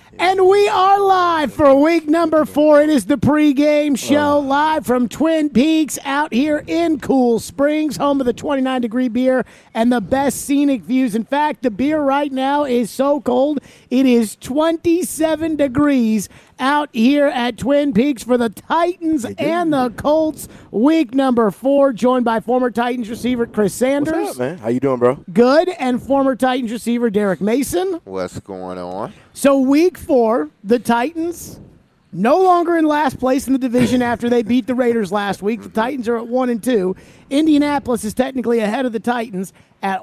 And we are live for week number 4. It is the pregame show live from Twin Peaks out here in Cool Springs, home of the 29-degree beer and the best scenic views. In fact, the beer right now is so cold, it is 27 degrees out here at Twin Peaks for the Titans and the Colts. Week number 4, joined by former Titans receiver Chris Sanders. What's up, man? How you doing, bro? Good. And former Titans receiver Derek Mason. What's going on? So week 4, the Titans no longer in last place in the division after they beat the Raiders last week. The Titans are at 1-2. Indianapolis is technically ahead of the Titans at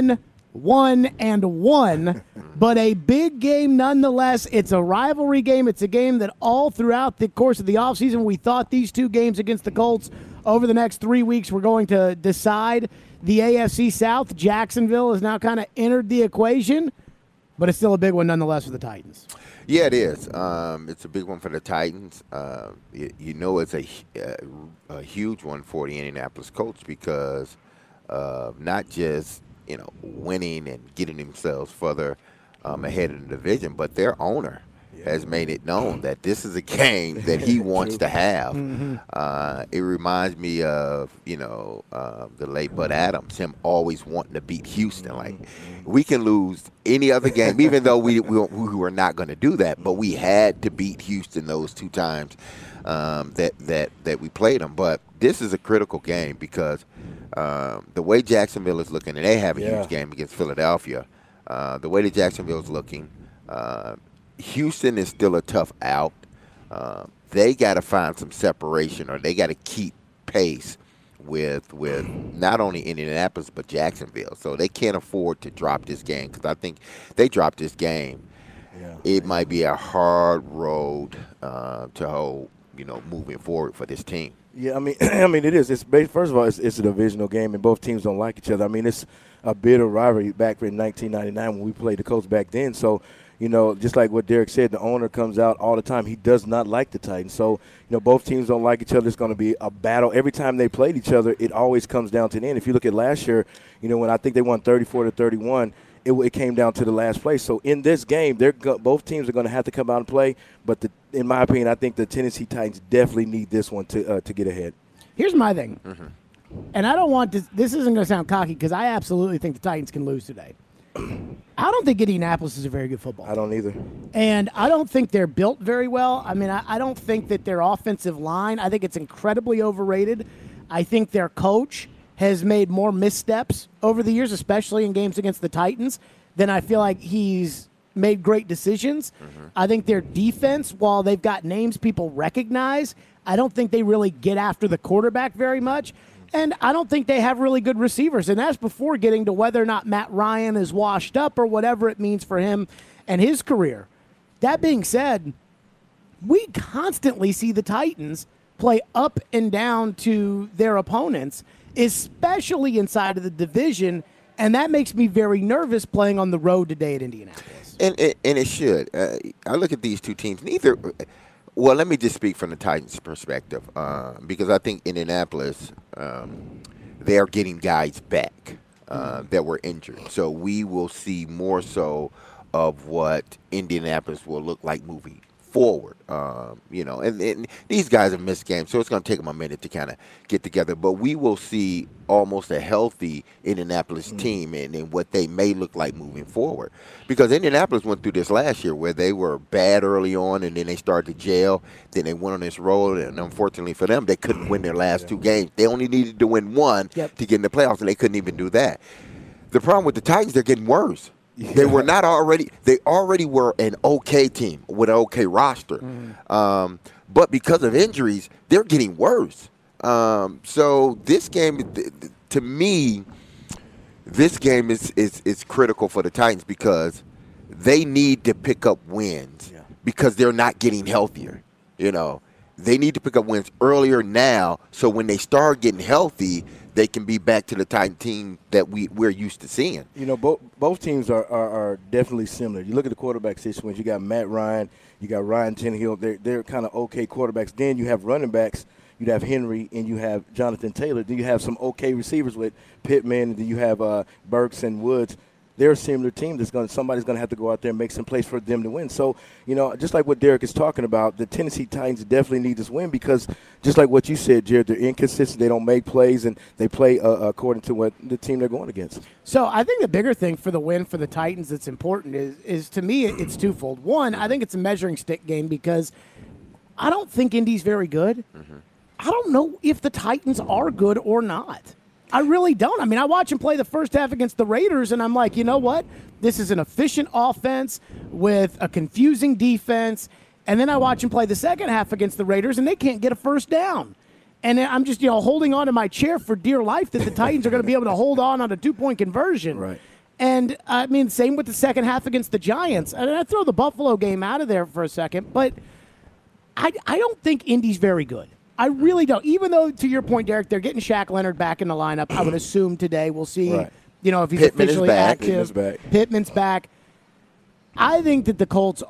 1-1-1, but a big game nonetheless. It's a rivalry game. It's a game that all throughout the course of the offseason, we thought these two games against the Colts over the next 3 weeks were going to decide the AFC South. Jacksonville has now kind of entered the equation, but it's still a big one nonetheless for the Titans. Yeah, it is. It's a big one for the Titans. You know it's a huge one for the Indianapolis Colts because not just winning and getting themselves further ahead of the division, but their owner has made it known that this is a game that he wants to have. It reminds me of the late Bud Adams, him always wanting to beat Houston. Like we can lose any other game, even though we were not going to do that, but we had to beat Houston those 2 times that we played them. But this is a critical game because the way Jacksonville is looking, and they have a huge game against Philadelphia. The way that Jacksonville is looking, Houston is still a tough out. They got to find some separation, or they got to keep pace with not only Indianapolis but Jacksonville. So they can't afford to drop this game because I think they drop this game, it might be a hard road to hold, moving forward for this team. Yeah, I mean, it is. First of all, it's a divisional game, and both teams don't like each other. I mean, it's a bitter rivalry back in 1999 when we played the Colts back then. So, just like what Derek said, the owner comes out all the time. He does not like the Titans. So, both teams don't like each other. It's going to be a battle. Every time they played each other, it always comes down to the end. If you look at last year, when I think they won 34-31, it came down to the last play. So in this game, both teams are going to have to come out and play. But in my opinion, I think the Tennessee Titans definitely need this one to get ahead. Here's my thing, and I don't want this isn't going to sound cocky because I absolutely think the Titans can lose today. I don't think Indianapolis is a very good football team. I don't either. And I don't think they're built very well. I mean, I don't think that their offensive line, I think it's incredibly overrated. I think their coach has made more missteps over the years, especially in games against the Titans, than I feel like he's made great decisions. I think their defense, while they've got names people recognize, I don't think they really get after the quarterback very much. And I don't think they have really good receivers. And that's before getting to whether or not Matt Ryan is washed up or whatever it means for him and his career. That being said, we constantly see the Titans play up and down to their opponents, especially inside of the division, and that makes me very nervous playing on the road today at Indianapolis. And it should. I look at these two teams. Well, let me just speak from the Titans' perspective because I think Indianapolis, they are getting guys back that were injured. So we will see more so of what Indianapolis will look like moving forward, and these guys have missed games, so it's going to take them a minute to kind of get together. But we will see almost a healthy Indianapolis team and what they may look like moving forward. Because Indianapolis went through this last year where they were bad early on and then they started to jail. Then they went on this road, and unfortunately for them, they couldn't win their last 2 games. They only needed to win 1 to get in the playoffs, and they couldn't even do that. The problem with the Titans, they're getting worse. They were not already. They already were an okay team with an okay roster, but because of injuries, they're getting worse. So this game, to me, this game is critical for the Titans because they need to pick up wins because they're not getting healthier. They need to pick up wins earlier now, so when they start getting healthy, they can be back to the Titan team that we're used to seeing. Both teams are definitely similar. You look at the quarterback situation. You got Matt Ryan, you got Ryan Tannehill. They're kind of okay quarterbacks. Then you have running backs. You have Henry and you have Jonathan Taylor. Then you have some okay receivers with Pittman. And then you have Burks and Woods. they're a similar team somebody's going to have to go out there and make some plays for them to win. So, just like what Derek is talking about, the Tennessee Titans definitely need this win because just like what you said, Jared, they're inconsistent. They don't make plays, and they play according to what the team they're going against. So I think the bigger thing for the win for the Titans that's important is to me, it's twofold. One, I think it's a measuring stick game because I don't think Indy's very good. Mm-hmm. I don't know if the Titans are good or not. I really don't. I mean, I watch him play the first half against the Raiders, and I'm like, you know what? This is an efficient offense with a confusing defense. And then I watch him play the second half against the Raiders, and they can't get a first down. And I'm just, holding on to my chair for dear life that the Titans are going to be able to hold on a 2-point conversion. Right. And, I mean, same with the second half against the Giants. I mean, I throw the Buffalo game out of there for a second, but I don't think Indy's very good. I really don't. Even though, to your point, Derek, they're getting Shaq Leonard back in the lineup. I would assume today we'll see, right. If he's Pittman officially active. Pittman's back. I think that the Colts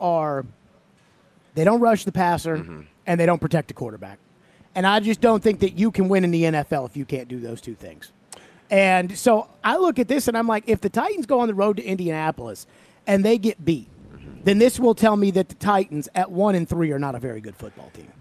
they don't rush the passer, and they don't protect the quarterback. And I just don't think that you can win in the NFL if you can't do those two things. And so I look at this, and I'm like, if the Titans go on the road to Indianapolis and they get beat, then this will tell me that the Titans at 1-3 are not a very good football team.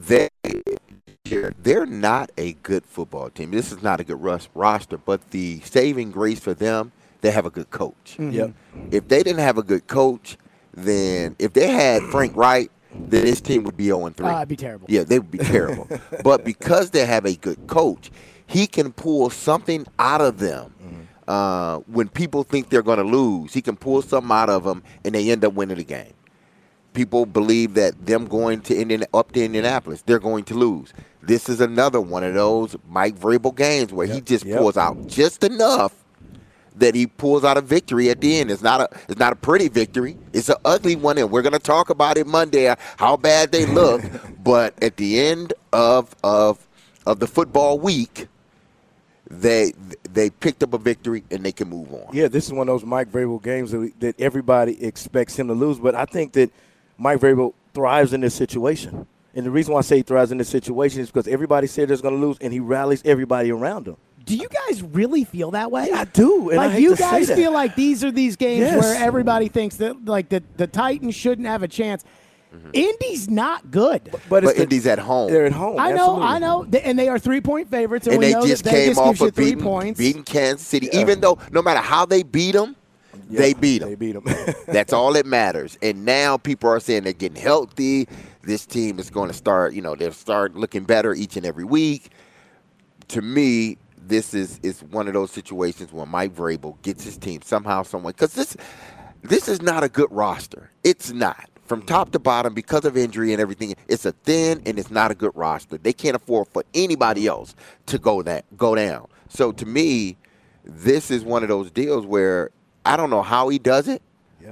They're not a good football team. This is not a good roster, but the saving grace for them, they have a good coach. Mm-hmm. Yep. If they didn't have a good coach, then if they had Frank Wright, then this team would be 0-3. It'd be terrible. Yeah, they would be terrible. But because they have a good coach, he can pull something out of them. When people think they're going to lose, he can pull something out of them, and they end up winning the game. People believe that them going to up to Indianapolis, they're going to lose. This is another one of those Mike Vrabel games where he just pulls out just enough that he pulls out a victory at the end. It's not a pretty victory. It's an ugly one, and we're going to talk about it Monday, how bad they look. But at the end of the football week, they picked up a victory, and they can move on. Yeah, this is one of those Mike Vrabel games that everybody expects him to lose. But I think that Mike Vrabel thrives in this situation. And the reason why I say he thrives in this situation is because everybody said they're going to lose, and he rallies everybody around him. Do you guys really feel that way? Yeah, I do. And I hate you to guys say that. feel like these are these games Yes. where everybody thinks that the Titans shouldn't have a chance. Indy's not good. But Indy's at home. They're at home. I know. And they are 3-point favorites, and we they know just that came just off gives you of 3 points. beating Kansas City. Even though no matter how they beat them, they beat them. They beat them. That's all that matters. And now people are saying they're getting healthy. This team is going to start, they'll start looking better each and every week. To me, this is one of those situations where Mike Vrabel gets his team somehow, someway. Because this is not a good roster. It's not. From top to bottom, because of injury and everything, it's a thin and it's not a good roster. They can't afford for anybody else to go down. So to me, this is one of those deals where I don't know how he does it,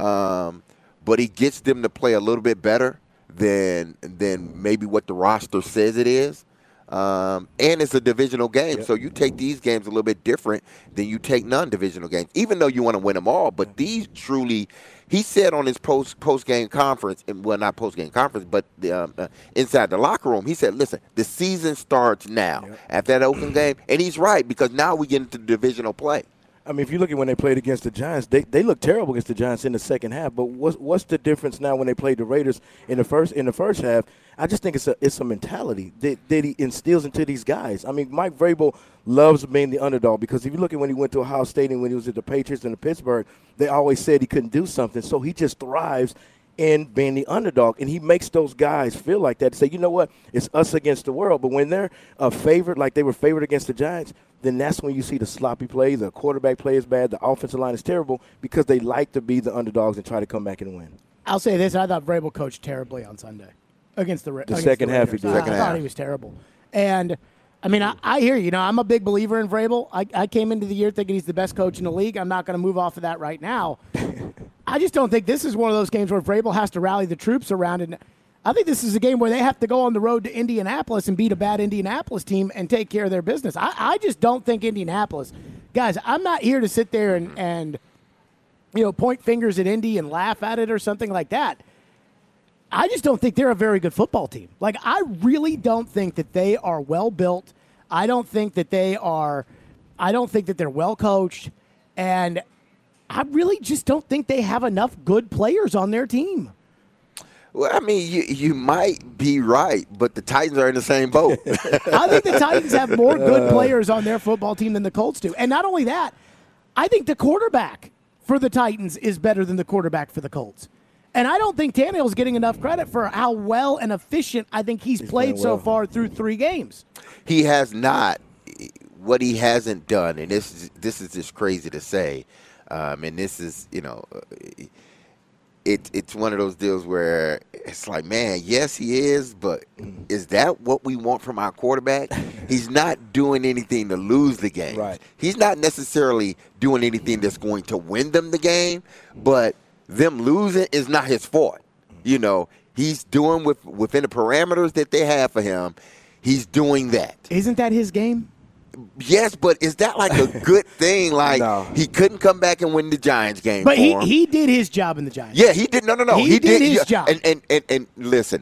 but he gets them to play a little bit better than maybe what the roster says it is. And it's a divisional game, so you take these games a little bit different than you take non-divisional games, even though you want to win them all. But these truly, he said on his post-game conference, not post-game conference, but inside the locker room, he said, listen, the season starts now after that Oakland game. And he's right, because now we get into divisional play. I mean, if you look at when they played against the Giants, they looked terrible against the Giants in the second half. But what's the difference now when they played the Raiders in the first half? I just think it's a mentality that he instills into these guys. I mean, Mike Vrabel loves being the underdog because if you look at when he went to Ohio State and when he was at the Patriots and the Pittsburgh, they always said he couldn't do something. So he just thrives in being the underdog, and he makes those guys feel like that. Say, you know what, it's us against the world. But when they're a favorite, like they were favored against the Giants, then that's when you see the sloppy play, the quarterback play is bad, the offensive line is terrible because they like to be the underdogs and try to come back and win. I'll say this. I thought Vrabel coached terribly on Sunday against the Raiders. Second half he did. I thought he was terrible. And, I mean, I hear you. I'm a big believer in Vrabel. I came into the year thinking he's the best coach in the league. I'm not going to move off of that right now. I just don't think this is one of those games where Vrabel has to rally the troops around it. I think this is a game where they have to go on the road to Indianapolis and beat a bad Indianapolis team and take care of their business. I just don't think Indianapolis – guys, I'm not here to sit there and point fingers at Indy and laugh at it or something like that. I just don't think they're a very good football team. Like, I really don't think that they are well built. I don't think that they're well coached. And I really just don't think they have enough good players on their team. Well, I mean, you might be right, but the Titans are in the same boat. I think the Titans have more good players on their football team than the Colts do. And not only that, I think the quarterback for the Titans is better than the quarterback for the Colts. And I don't think Tannehill's getting enough credit for how well and efficient I think he's played so far through 3 games. He has not. What he hasn't done, and this is just crazy to say, and this is, it's one of those deals where it's like, man, yes, he is, but is that what we want from our quarterback? He's not doing anything to lose the game. Right. He's not necessarily doing anything that's going to win them the game, but them losing is not his fault. He's doing within the parameters that they have for him, he's doing that. Isn't that his game? Yes, but is that like a good thing? Like, No. He couldn't come back and win the Giants game. But for him. he did his job in the Giants. Yeah, he did. No. He did his job. And listen,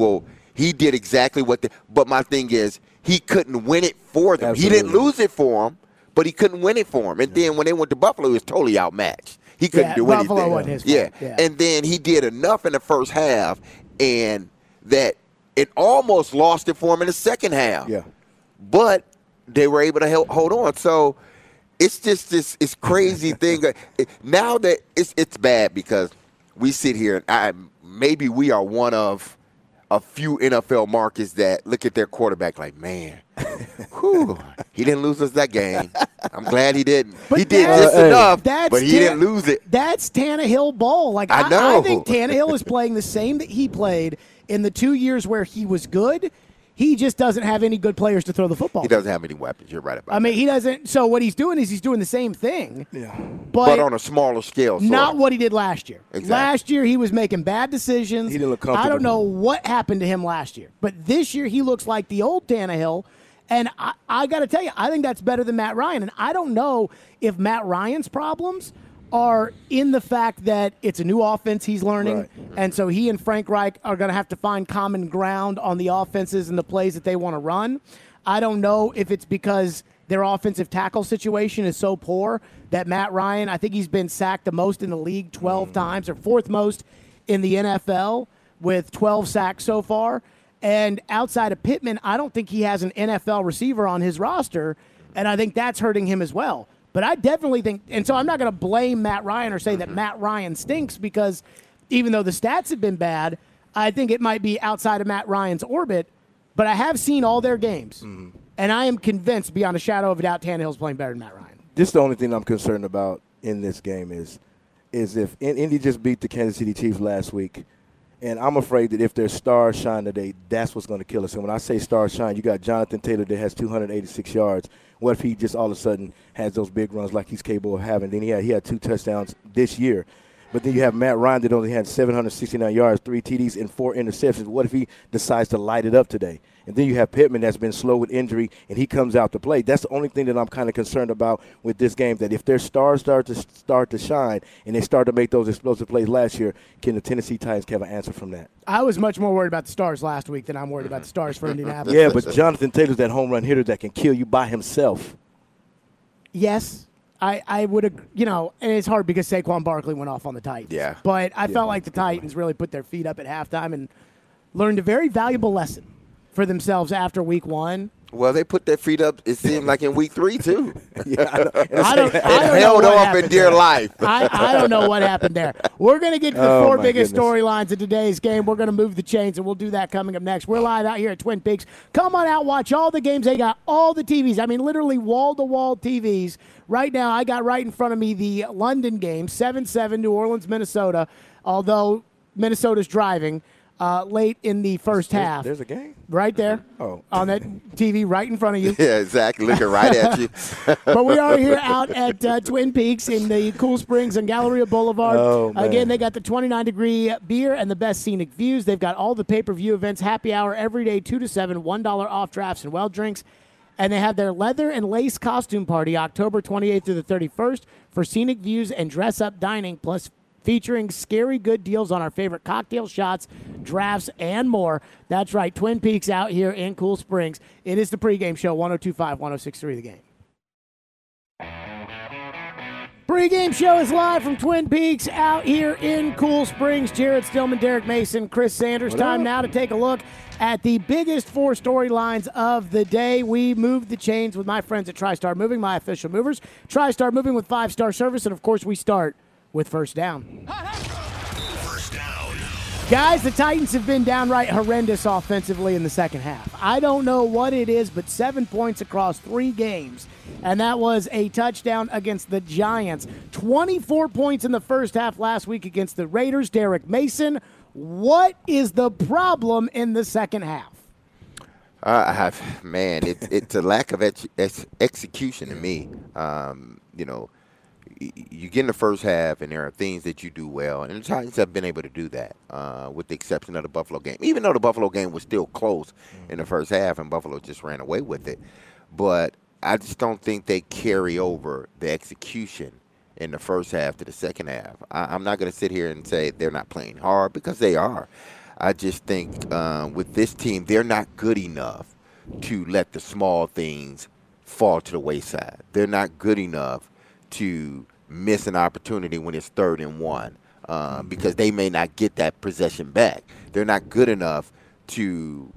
he did exactly but my thing is, he couldn't win it for them. Absolutely. He didn't lose it for them, but he couldn't win it for them. And then when they went to Buffalo, he was totally outmatched. He couldn't do anything. Buffalo wasn't his fault. Yeah. And then he did enough in the first half, and that it almost lost it for him in the second half. Yeah. But they were able to hold on. So it's just this crazy thing. Now that it's bad because we sit here and maybe we are one of a few NFL markets that look at their quarterback like, man, whew, he didn't lose us that game. I'm glad he didn't. But he did just enough, but he didn't lose it. That's Tannehill ball. Like I know. I think Tannehill is playing the same that he played in the 2 years where he was good. He just doesn't have any good players to throw the football. He doesn't have any weapons. You're right about that. I mean, he doesn't. So what he's doing is he's doing the same thing. Yeah. But on a smaller scale. Not what he did last year. Exactly. Last year he was making bad decisions. He didn't look comfortable. I don't know what happened to him last year. But this year he looks like the old Tannehill. And I got to tell you, I think that's better than Matt Ryan. And I don't know if Matt Ryan's problems are in the fact that it's a new offense he's learning. Right. And so he and Frank Reich are going to have to find common ground on the offenses and the plays that they want to run. I don't know if it's because their offensive tackle situation is so poor that Matt Ryan, I think he's been sacked the most in the league 12 times, or 4th most in the NFL with 12 sacks so far. And outside of Pittman, I don't think he has an NFL receiver on his roster, and I think that's hurting him as well. But I definitely think, and so I'm not going to blame Matt Ryan or say that Matt Ryan stinks, because even though the stats have been bad, I think it might be outside of Matt Ryan's orbit. But I have seen all their games, and I am convinced beyond a shadow of a doubt Tannehill's playing better than Matt Ryan. Just the only thing I'm concerned about in this game is if Indy just beat the Kansas City Chiefs last week, and I'm afraid that if their stars shine today, that's what's going to kill us. And when I say stars shine, you got Jonathan Taylor that has 286 yards. What if he just all of a sudden has those big runs like he's capable of having? Then he had 2 touchdowns this year. But then you have Matt Ryan that only had 769 yards, 3 TDs, and 4 interceptions. What if he decides to light it up today? And then you have Pittman that's been slow with injury, and he comes out to play. That's the only thing that I'm kind of concerned about with this game, that if their stars start to shine and they start to make those explosive plays last year, can the Tennessee Titans have an answer from that? I was much more worried about the stars last week than I'm worried about the stars for Indianapolis. Yeah, but Jonathan Taylor's that home run hitter that can kill you by himself. Yes. I would, and it's hard because Saquon Barkley went off on the Titans. Yeah. But I felt like the Titans really put their feet up at halftime and learned a very valuable lesson for themselves after week 1. Well, they put their feet up, it seemed like in week 3, too. Yeah, I don't held know what off happened in dear there. life. I don't know what happened there. We're going to get to the 4 biggest storylines of today's game. We're going to move the chains, and we'll do that coming up next. We're live out here at Twin Peaks. Come on out, watch all the games. They got all the TVs. I mean, literally wall-to-wall TVs. Right now, I got right in front of me the London game, 7-7, New Orleans, Minnesota, although Minnesota's driving late in the first half. There's a game? Right there. Oh. On that TV right in front of you. Yeah, exactly. Looking right at you. But we are here out at Twin Peaks in the Cool Springs on Galleria Boulevard. Oh, man. Again, they got the 29-degree beer and the best scenic views. They've got all the pay-per-view events, happy hour every day, 2 to 7, $1 off drafts and well drinks. And they have their leather and lace costume party October 28th through the 31st for scenic views and dress-up dining, plus featuring scary good deals on our favorite cocktail shots, drafts, and more. That's right, Twin Peaks out here in Cool Springs. It is the pregame show, 102.5, 106.3 The Game. Pre-game show is live from Twin Peaks out here in Cool Springs. Jared Stillman, Derek Mason, Chris Sanders. Time now to take a look at the biggest four storylines of the day. We moved the chains with my friends at TriStar Moving, my official movers. TriStar Moving with 5-star service, and of course we start with first down. First down. Guys, the Titans have been downright horrendous offensively in the second half. I don't know what it is, but 7 points across 3 games. And that was a touchdown against the Giants. 24 points in the first half last week against the Raiders. Derek Mason, what is the problem in the second half? It's a lack of execution to me. You get in the first half, and there are things that you do well, and the Titans have been able to do that, with the exception of the Buffalo game. Even though the Buffalo game was still close in the first half, and Buffalo just ran away with it. But I just don't think they carry over the execution in the first half to the second half. I'm not going to sit here and say they're not playing hard, because they are. I just think with this team, they're not good enough to let the small things fall to the wayside. They're not good enough to miss an opportunity when it's 3rd and 1, because they may not get that possession back. They're not good enough to,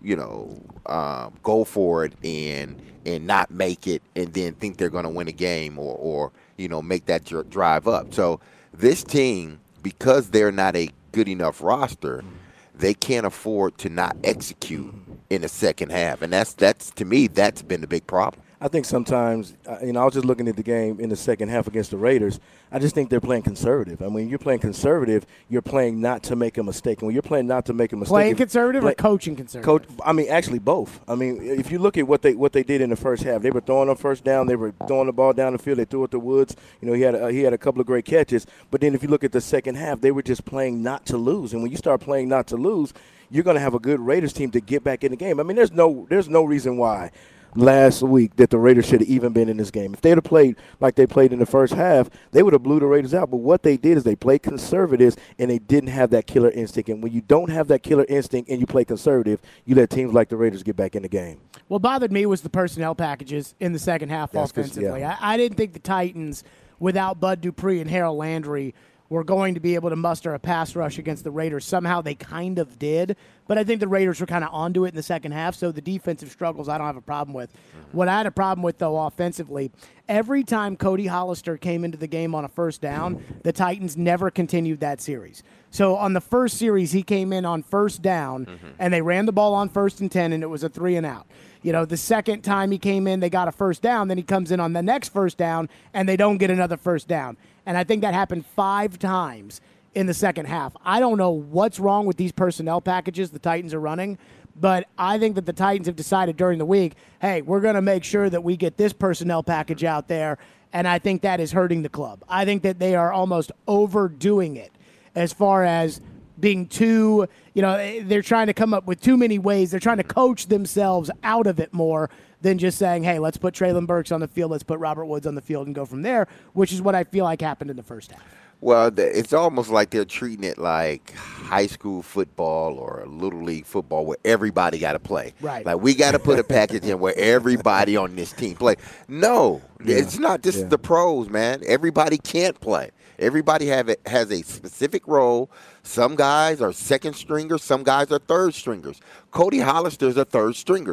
go for it and not make it and then think they're going to win a game or make that drive up. So this team, because they're not a good enough roster, they can't afford to not execute in the second half. And that's to me, that's been the big problem. I think sometimes, I was just looking at the game in the second half against the Raiders. I just think they're playing conservative. I mean, you're playing conservative, you're playing not to make a mistake. And when you're playing not to make a mistake. Playing conservative or coaching conservative? Actually both. I mean, if you look at what they did in the first half, they were throwing on first down, they were throwing the ball down the field, they threw it to Woods. He had a couple of great catches. But then if you look at the second half, they were just playing not to lose. And when you start playing not to lose, you're going to have a good Raiders team to get back in the game. I mean, there's no reason why last week that the Raiders should have even been in this game. If they'd have played like they played in the first half, they would have blew the Raiders out. But what they did is they played conservative, and they didn't have that killer instinct. And when you don't have that killer instinct and you play conservative, you let teams like the Raiders get back in the game. What bothered me was the personnel packages in the second half offensively. I didn't think the Titans, without Bud Dupree and Harold Landry, were going to be able to muster a pass rush against the Raiders. Somehow they kind of did, but I think the Raiders were kind of onto it in the second half, so the defensive struggles I don't have a problem with. What I had a problem with, though, offensively, every time Cody Hollister came into the game on a first down, the Titans never continued that series. So on the first series, he came in on first down, and they ran the ball on 1st and 10, and it was a 3-and-out. The second time he came in, they got a first down. Then he comes in on the next first down, and they don't get another first down. And I think that happened 5 times in the second half. I don't know what's wrong with these personnel packages the Titans are running, but I think that the Titans have decided during the week, hey, we're going to make sure that we get this personnel package out there, and I think that is hurting the club. I think that they are almost overdoing it as far as being too, they're trying to come up with too many ways. They're trying to coach themselves out of it more than just saying, hey, let's put Treylon Burks on the field, let's put Robert Woods on the field and go from there, which is what I feel like happened in the first half. Well, it's almost like they're treating it like high school football or Little League football where everybody got to play. Right. Like, we got to put a package in where everybody on this team play. No, it's not just the pros, man. Everybody can't play. Everybody has a specific role. Some guys are second stringers. Some guys are third stringers. Cody Hollister's a third stringer.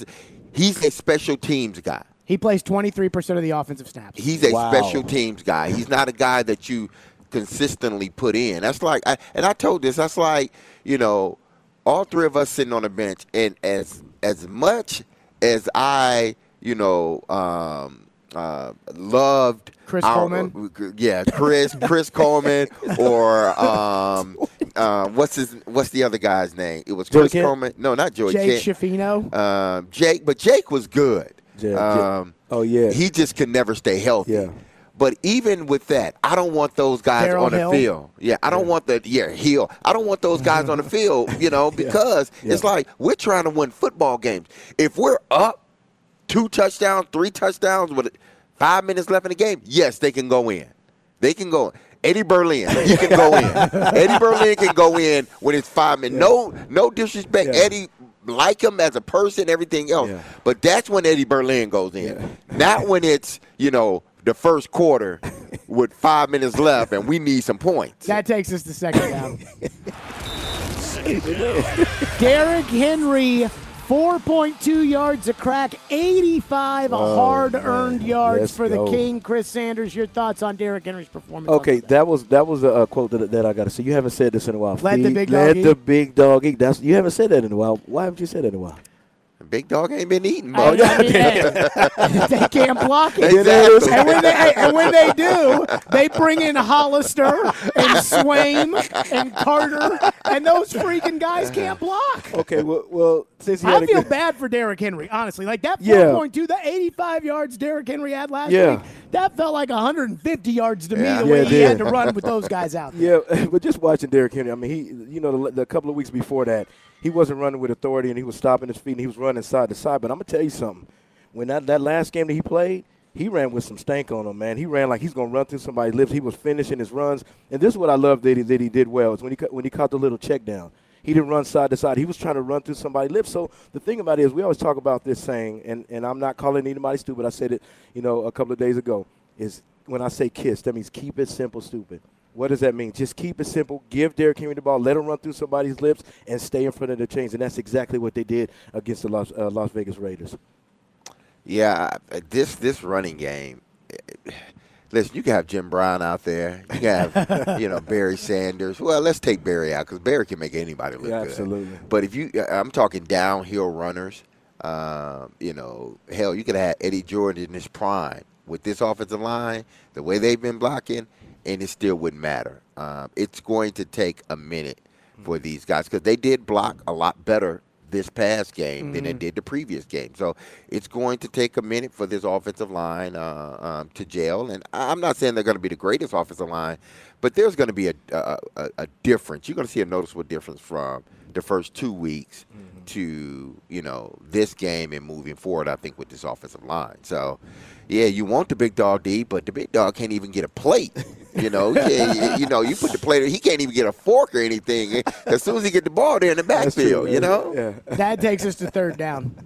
He's a special teams guy. He plays 23% of the offensive snaps. He's a special teams guy. He's not a guy that you consistently put in. That's like, I told this, that's like, all 3 of us sitting on the bench, and as much as I, loved Chris Coleman. Chris Coleman, or what's the other guy's name? It was Chris Coleman. No, not Joey. Jake Schifino. Jake was good. He just could never stay healthy. Yeah. But even with that, I don't want those guys Darryl on the Hill. field. Yeah, I don't want Hill. I don't want those guys on the field, because it's like we're trying to win football games. If we're up 2 touchdowns, 3 touchdowns with 5 minutes left in the game, yes, they can go in. They can go in. Eddie Berlin, he can go in. Eddie Berlin can go in when it's 5 minutes. No disrespect. Eddie, like him as a person, everything else. But that's when Eddie Berlin goes in. Not when it's, the first quarter with 5 minutes left, and we need some points. That takes us to second down. Derrick Henry, 4.2 yards a crack, 85 hard-earned yards Let's for the go. King. Chris Sanders, your thoughts on Derrick Henry's performance? Okay, on Sunday? that was a quote that I got to say. You haven't said this in a while. Let the big dog Let eat. the big dog eat. You haven't said that in a while. Why haven't you said that in a while? Big dog ain't been eating, I bro. mean, hey, they can't block it. Exactly. And when they do, they bring in Hollister and Swaim and Carter, and those freaking guys can't block. Okay, well since he had I a feel good, bad for Derrick Henry, honestly. Like that Yeah. 4.2, the 85 yards Derrick Henry had last Yeah. week, that felt like 150 yards to Yeah. me the way Yeah, it he did. had to run with those guys out. yeah, but just watching Derrick Henry, I mean, the couple of weeks before that, he wasn't running with authority and he was stopping his feet and he was running side to side. But I'm gonna tell you something. When that last game that he played, he ran with some stank on him, man. He ran like he's gonna run through somebody's lips. He was finishing his runs, and this is what I love that he did well is when he caught the little check down. He didn't run side to side. He was trying to run through somebody's lips. So the thing about it is we always talk about this saying, and I'm not calling anybody stupid. I said it, a couple of days ago, is when I say KISS, that means keep it simple, stupid. What does that mean? Just keep it simple. Give Derrick Henry the ball. Let him run through somebody's lips and stay in front of the chains. And that's exactly what they did against the Las Vegas Raiders. Yeah, this running game. Listen, you can have Jim Brown out there. You can have, Barry Sanders. Well, let's take Barry out because Barry can make anybody look Yeah, good. absolutely. But I'm talking downhill runners. Hell, you could have Eddie Jordan in his prime with this offensive line, the way they've been blocking, and it still wouldn't matter. It's going to take a minute for these guys because they did block a lot better this past game than they did the previous game. So it's going to take a minute for this offensive line to gel. And I'm not saying they're going to be the greatest offensive line, but there's going to be a difference. You're going to see a noticeable difference from the first 2 weeks to, this game and moving forward, I think, with this offensive line. So, yeah, you want the big dog D, but the big dog can't even get a plate. You put the plate, he can't even get a fork or anything. As soon as he get the ball there in the backfield, Yeah. That takes us to third down.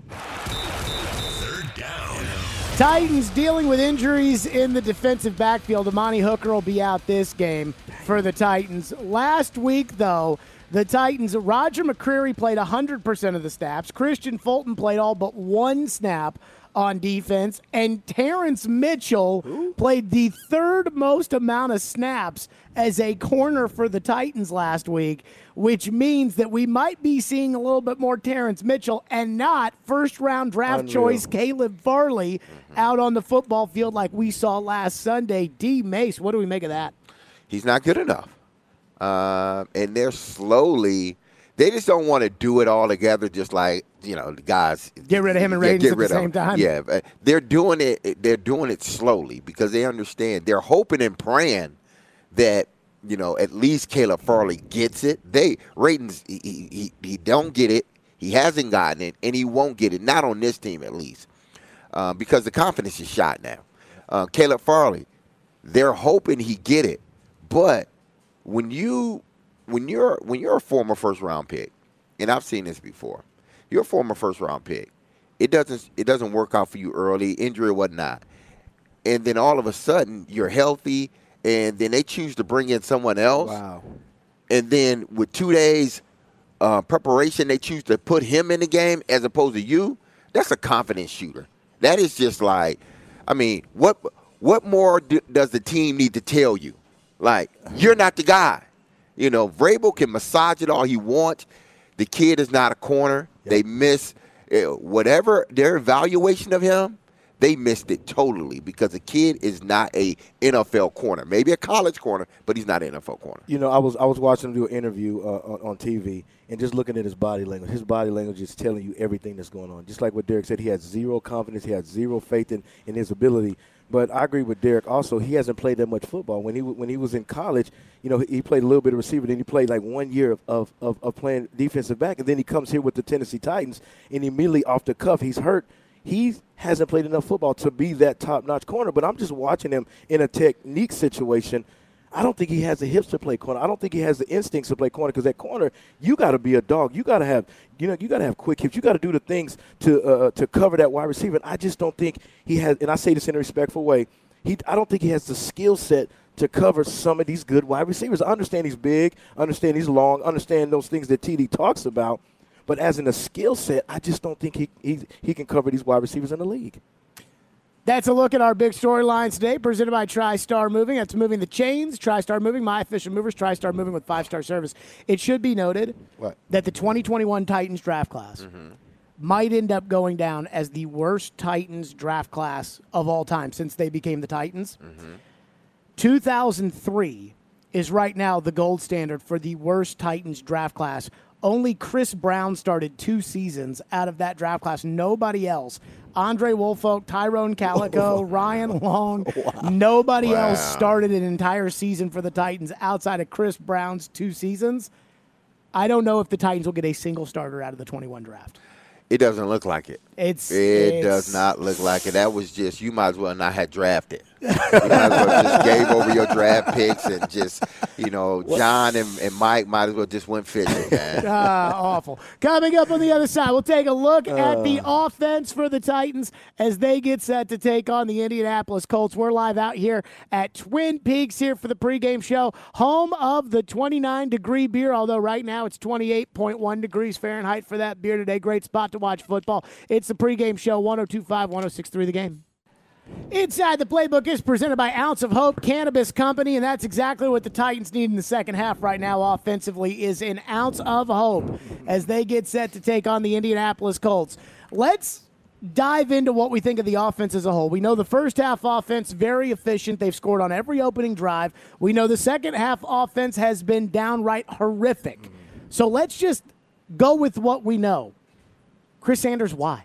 Third down. Titans dealing with injuries in the defensive backfield. Amani Hooker will be out this game for the Titans. Last week, though, the Titans, Roger McCreary played 100% of the snaps. Christian Fulton played all but one snap on defense. And Terrence Mitchell played the third most amount of snaps as a corner for the Titans last week, which means that we might be seeing a little bit more Terrence Mitchell and not first-round draft choice Caleb Farley out on the football field like we saw last Sunday. D. Mace, what do we make of that? He's not good enough. And they're slowly – they just don't want to do it all together just like, the guys – Get rid of him and Radins at the same time. Yeah, but they're doing it slowly because they understand. They're hoping and praying that, at least Caleb Farley gets it. Radins, he don't get it. He hasn't gotten it, and he won't get it, not on this team at least, because the confidence is shot now. Caleb Farley, they're hoping he get it, but when you're a former first round pick, and I've seen this before, you're a former first round pick. It doesn't work out for you early, injury or whatnot, and then all of a sudden you're healthy, and then they choose to bring in someone else. Wow. And then with 2 days preparation, they choose to put him in the game as opposed to you. That's a confidence shooter. That is just like, what more does the team need to tell you? Like, you're not the guy. Vrabel can massage it all he wants. The kid is not a corner. Yep. They miss whatever their evaluation of him, they missed it totally because the kid is not a NFL corner. Maybe a college corner, but he's not an NFL corner. I was watching him do an interview on TV and just looking at his body language. His body language is telling you everything that's going on. Just like what Derek said, he has zero confidence. He has zero faith in his ability. But I agree with Derek also. He hasn't played that much football. When he was in college, he played a little bit of receiver. Then he played like 1 year of playing defensive back. And then he comes here with the Tennessee Titans, and immediately off the cuff, he's hurt. He hasn't played enough football to be that top-notch corner. But I'm just watching him in a technique situation. I don't think he has the hips to play corner. I don't think he has the instincts to play corner because at corner, you got to be a dog. You got to have, you got to have quick hips. You got to do the things to cover that wide receiver. And I just don't think he has. And I say this in a respectful way. I don't think he has the skill set to cover some of these good wide receivers. I understand he's big, understand he's long, understand those things that TD talks about. But as in a skill set, I just don't think he can cover these wide receivers in the league. That's a look at our big storylines today, presented by TriStar Moving. That's moving the chains. TriStar Moving, my official movers. TriStar Moving with 5-star service. It should be noted that the 2021 Titans draft class might end up going down as the worst Titans draft class of all time since they became the Titans. 2003 is right now the gold standard for the worst Titans draft class. Only Chris Brown started 2 seasons out of that draft class. Nobody else. Andre Woolfolk, Tyrone Calico, Ryan Long. Nobody else started an entire season for the Titans outside of Chris Brown's 2 seasons. I don't know if the Titans will get a single starter out of the 21 draft. It doesn't look like it. It does not look like it. That was just, you might as well not have drafted. You might as well just gave over your draft picks and just, John and Mike might as well just went fishing, man. Awful. Coming up on the other side, we'll take a look at the offense for the Titans as they get set to take on the Indianapolis Colts. We're live out here at Twin Peaks here for the pregame show, home of the 29-degree beer, although right now it's 28.1 degrees Fahrenheit for that beer today. Great spot to watch football. It's the pregame show, 102.5, 106.3 The Game. Inside the Playbook is presented by Ounce of Hope Cannabis Company, and that's exactly what the Titans need in the second half right now offensively is an ounce of hope as they get set to take on the Indianapolis Colts. Let's dive into what we think of the offense as a whole. We know the first half offense, very efficient. They've scored on every opening drive. We know the second half offense has been downright horrific. So let's just go with what we know. Chris Sanders, why?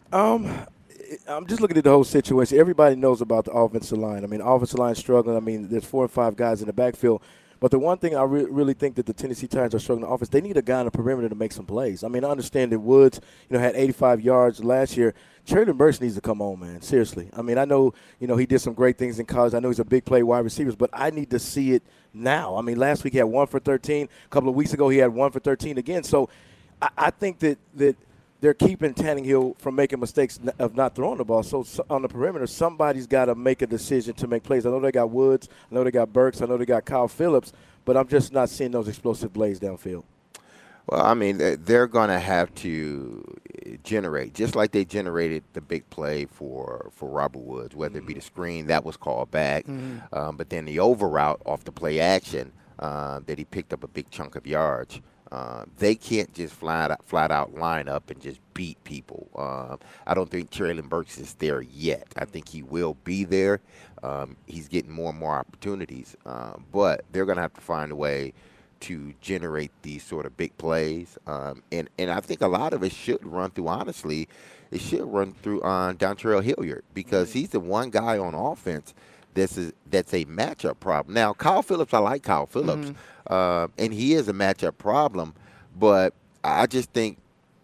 I'm just looking at the whole situation. Everybody knows about the offensive line. I mean, offensive line struggling. I mean, there's 4 or 5 guys in the backfield. But the one thing I really think that the Tennessee Titans are struggling on offense, they need a guy on the perimeter to make some plays. I mean, I understand that Woods, had 85 yards last year. Traylon Burks needs to come on, man. Seriously. I mean, I know, he did some great things in college. I know he's a big play wide receiver, but I need to see it now. I mean, last week he had 1 for 13. A couple of weeks ago he had 1 for 13 again. So I think that they're keeping Tannehill from making mistakes of not throwing the ball. So on the perimeter, somebody's got to make a decision to make plays. I know they got Woods. I know they got Burks. I know they got Kyle Phillips. But I'm just not seeing those explosive plays downfield. Well, I mean, they're going to have to generate, just like they generated the big play for Robert Woods, whether it be the screen, that was called back. But then the over route off the play action that he picked up a big chunk of yards. They can't just flat out line up and just beat people. I don't think Traylon Burks is there yet. I think he will be there. He's getting more and more opportunities. But they're going to have to find a way to generate these sort of big plays. And I think a lot of it should run through, honestly, it should run through Dontrell Hilliard because he's the one guy on offense that's a matchup problem. Now, Kyle Phillips, I like Kyle Phillips. And he is a matchup problem, but I just think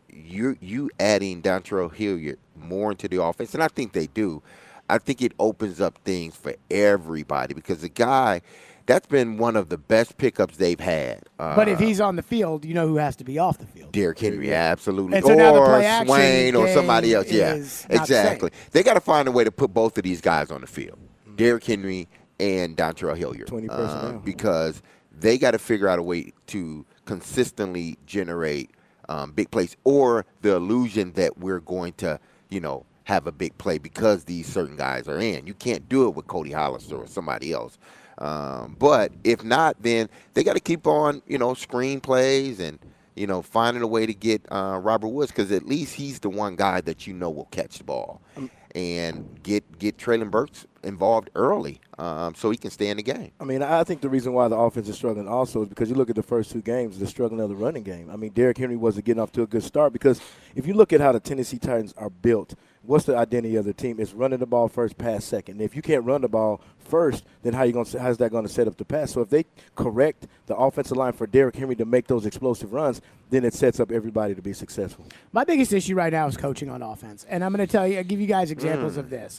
you adding Dontrell Hilliard more into the offense, and I think they do. I think it opens up things for everybody because the guy, that's been one of the best pickups they've had. But if he's on the field, you know who has to be off the field. Derrick Henry, absolutely. And so now the play or Swain or somebody else. Yeah, exactly. They got to find a way to put both of these guys on the field, Derrick Henry and Dontrell Hilliard. 20 personnel. Because they got to figure out a way to consistently generate big plays or the illusion that we're going to, have a big play because these certain guys are in. You can't do it with Cody Hollister or somebody else. But if not, then they got to keep on, screen plays and, finding a way to get Robert Woods because at least he's the one guy that will catch the ball and get Traylon Burks involved early so he can stay in the game. I mean, I think the reason why the offense is struggling also is because you look at the first 2 games, they're struggling of the running game. I mean, Derrick Henry wasn't getting off to a good start because if you look at how the Tennessee Titans are built, what's the identity of the team? It's running the ball first, pass second. And if you can't run the ball first, then how's that going to set up the pass? So if they correct the offensive line for Derrick Henry to make those explosive runs, then it sets up everybody to be successful. My biggest issue right now is coaching on offense. And I'm going to I'll give you guys examples of this.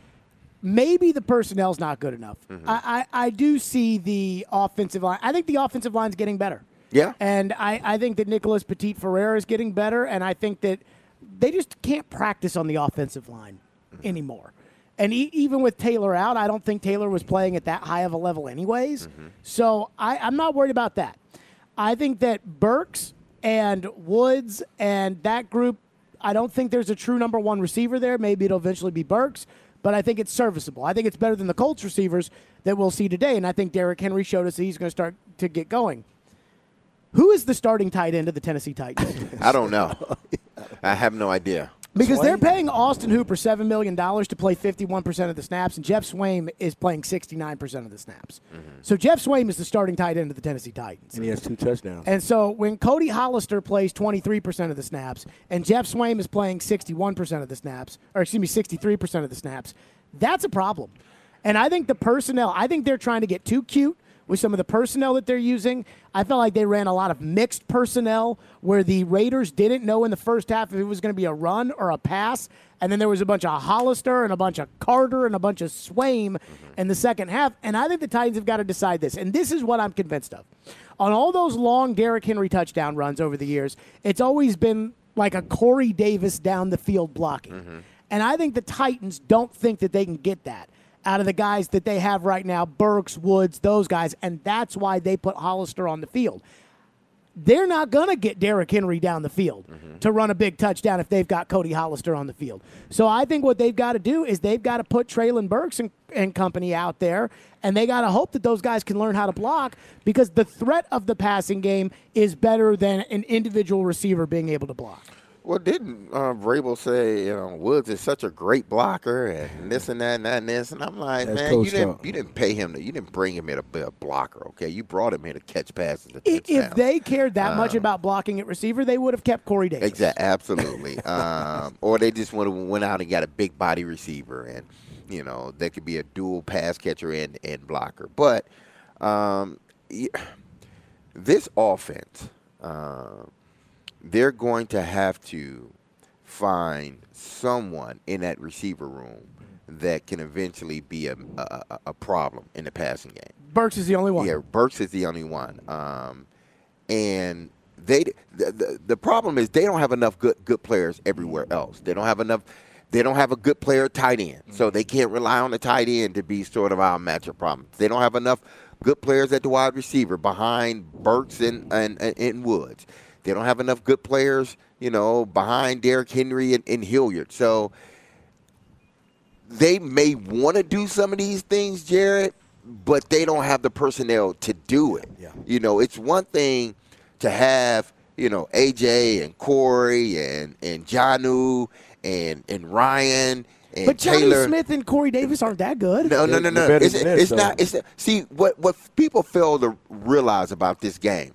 Maybe the personnel's not good enough. I do see the offensive line. I think the offensive line's getting better. Yeah. And I think that Nicholas Petit-Ferrer is getting better, and I think that they just can't practice on the offensive line anymore. And even with Taylor out, I don't think Taylor was playing at that high of a level anyways. So I'm not worried about that. I think that Burks and Woods and that group, I don't think there's a true number one receiver there. Maybe it'll eventually be Burks, but I think it's serviceable. I think it's better than the Colts receivers that we'll see today, and I think Derrick Henry showed us that he's going to start to get going. Who is the starting tight end of the Tennessee Titans? I don't know. I have no idea. Because they're paying Austin Hooper $7 million to play 51% of the snaps, and Jeff Swaim is playing 69% of the snaps. So Jeff Swaim is the starting tight end of the Tennessee Titans. And he has 2 touchdowns. And so when Cody Hollister plays 23% of the snaps, and Jeff Swaim is playing 61% of the snaps, or 63% of the snaps, that's a problem. And I think the personnel, I think they're trying to get too cute with some of the personnel that they're using. I felt like they ran a lot of mixed personnel where the Raiders didn't know in the first half if it was going to be a run or a pass. And then there was a bunch of Hollister and a bunch of Carter and a bunch of Swaim in the second half. And I think the Titans have got to decide this. And this is what I'm convinced of. On all those long Derrick Henry touchdown runs over the years, it's always been like a Corey Davis down the field blocking. And I think the Titans don't think that they can get that out of the guys that they have right now, Burks, Woods, those guys, and that's why they put Hollister on the field. They're not going to get Derrick Henry down the field to run a big touchdown if they've got Cody Hollister on the field. So I think what they've got to do is they've got to put Treylon Burks and company out there, and they got to hope that those guys can learn how to block because the threat of the passing game is better than an individual receiver being able to block. Well, didn't Vrabel say, Woods is such a great blocker and this and that and that and this? And I'm like, That's man, you didn't pay him you didn't bring him here to be a blocker, okay? You brought him here to catch passes. If they cared that much about blocking at receiver, they would have kept Corey Davis. Exactly, absolutely. Or they just would have went out and got a big body receiver, and they could be a dual pass catcher and blocker. But this offense. They're going to have to find someone in that receiver room that can eventually be a problem in the passing game. Burks is the only one. Yeah, Burks is the only one. And the problem is they don't have enough good players everywhere else. They don't have enough. They don't have a good player at tight end, so they can't rely on the tight end to be sort of our matchup problem. They don't have enough good players at the wide receiver behind Burks and Woods. They don't have enough good players, behind Derrick Henry and Hilliard. So they may want to do some of these things, Jared, but they don't have the personnel to do it. Yeah. It's one thing to have, AJ and Corey and Jonnu and Ryan and but Johnny Taylor. Smith and Corey Davis aren't that good. No. They're better than this, It's not. See, what people fail to realize about this game,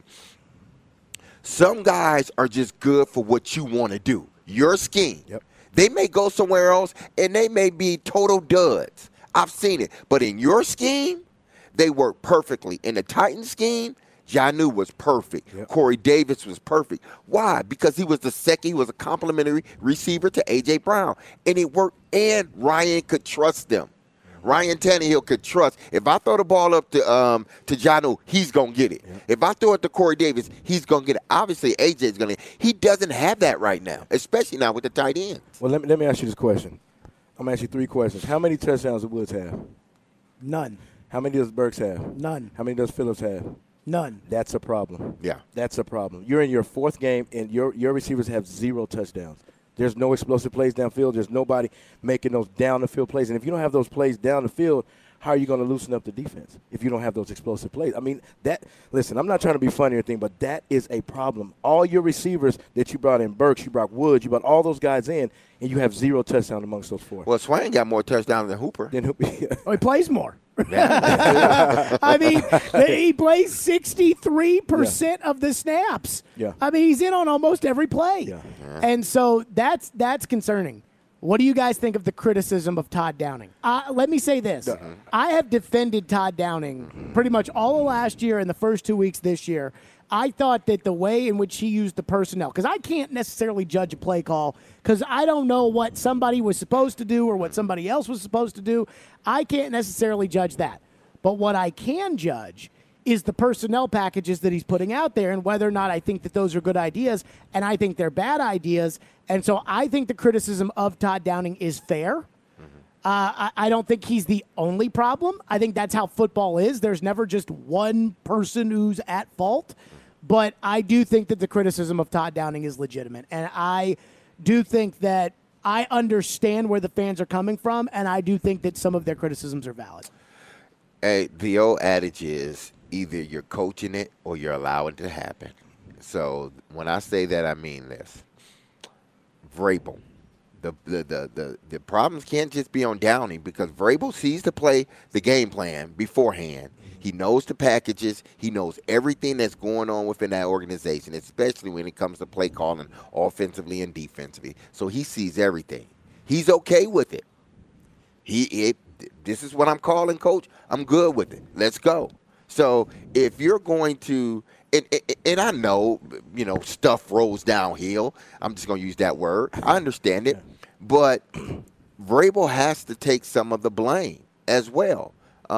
some guys are just good for what you want to do, your scheme. Yep. They may go somewhere else, and they may be total duds. I've seen it. But in your scheme, they work perfectly. In the Titans scheme, Jonnu was perfect. Yep. Corey Davis was perfect. Why? Because he was a complimentary receiver to A.J. Brown. And it worked, and Ryan could trust them. Ryan Tannehill could trust. If I throw the ball up to Jonnu, he's going to get it. Yeah. If I throw it to Corey Davis, he's going to get it. Obviously, AJ's going to get it. He doesn't have that right now, especially now with the tight ends. Well, let me ask you this question. I'm going to ask you 3 questions. How many touchdowns does Woods have? None. How many does Burks have? None. How many does Phillips have? None. That's a problem. Yeah. That's a problem. You're in your 4th game, and your receivers have 0 touchdowns. There's no explosive plays downfield. There's nobody making those down-the-field plays. And if you don't have those plays down the field, how are you going to loosen up the defense if you don't have those explosive plays? I mean, listen, I'm not trying to be funny or anything, but that is a problem. All your receivers that you brought in, Burks, you brought Woods, you brought all those guys in, and you have 0 touchdown amongst those 4. Well, Swain got more touchdowns than Hooper. He plays more. I mean, he plays 63% of the snaps. Yeah. I mean, he's in on almost every play. Yeah. And so that's concerning. What do you guys think of the criticism of Todd Downing? Let me say this. I have defended Todd Downing pretty much all of last year and the first 2 weeks this year. I thought that the way in which he used the personnel, because I can't necessarily judge a play call because I don't know what somebody was supposed to do or what somebody else was supposed to do. I can't necessarily judge that. But what I can judge is the personnel packages that he's putting out there and whether or not I think that those are good ideas, and I think they're bad ideas. And so I think the criticism of Todd Downing is fair. I don't think he's the only problem. I think that's how football is. There's never just one person who's at fault. But I do think that the criticism of Todd Downing is legitimate. And I do think that I understand where the fans are coming from, and I do think that some of their criticisms are valid. Hey, the old adage is either you're coaching it or you're allowing it to happen. So when I say that, I mean this. Vrabel. The problems can't just be on Downing because Vrabel sees the game plan beforehand. He knows the packages. He knows everything that's going on within that organization, especially when it comes to play calling offensively and defensively. So he sees everything. He's okay with it. This is what I'm calling, coach. I'm good with it. Let's go. So if you're going to and I know, stuff rolls downhill. I'm just going to use that word. I understand it. But Vrabel has to take some of the blame as well.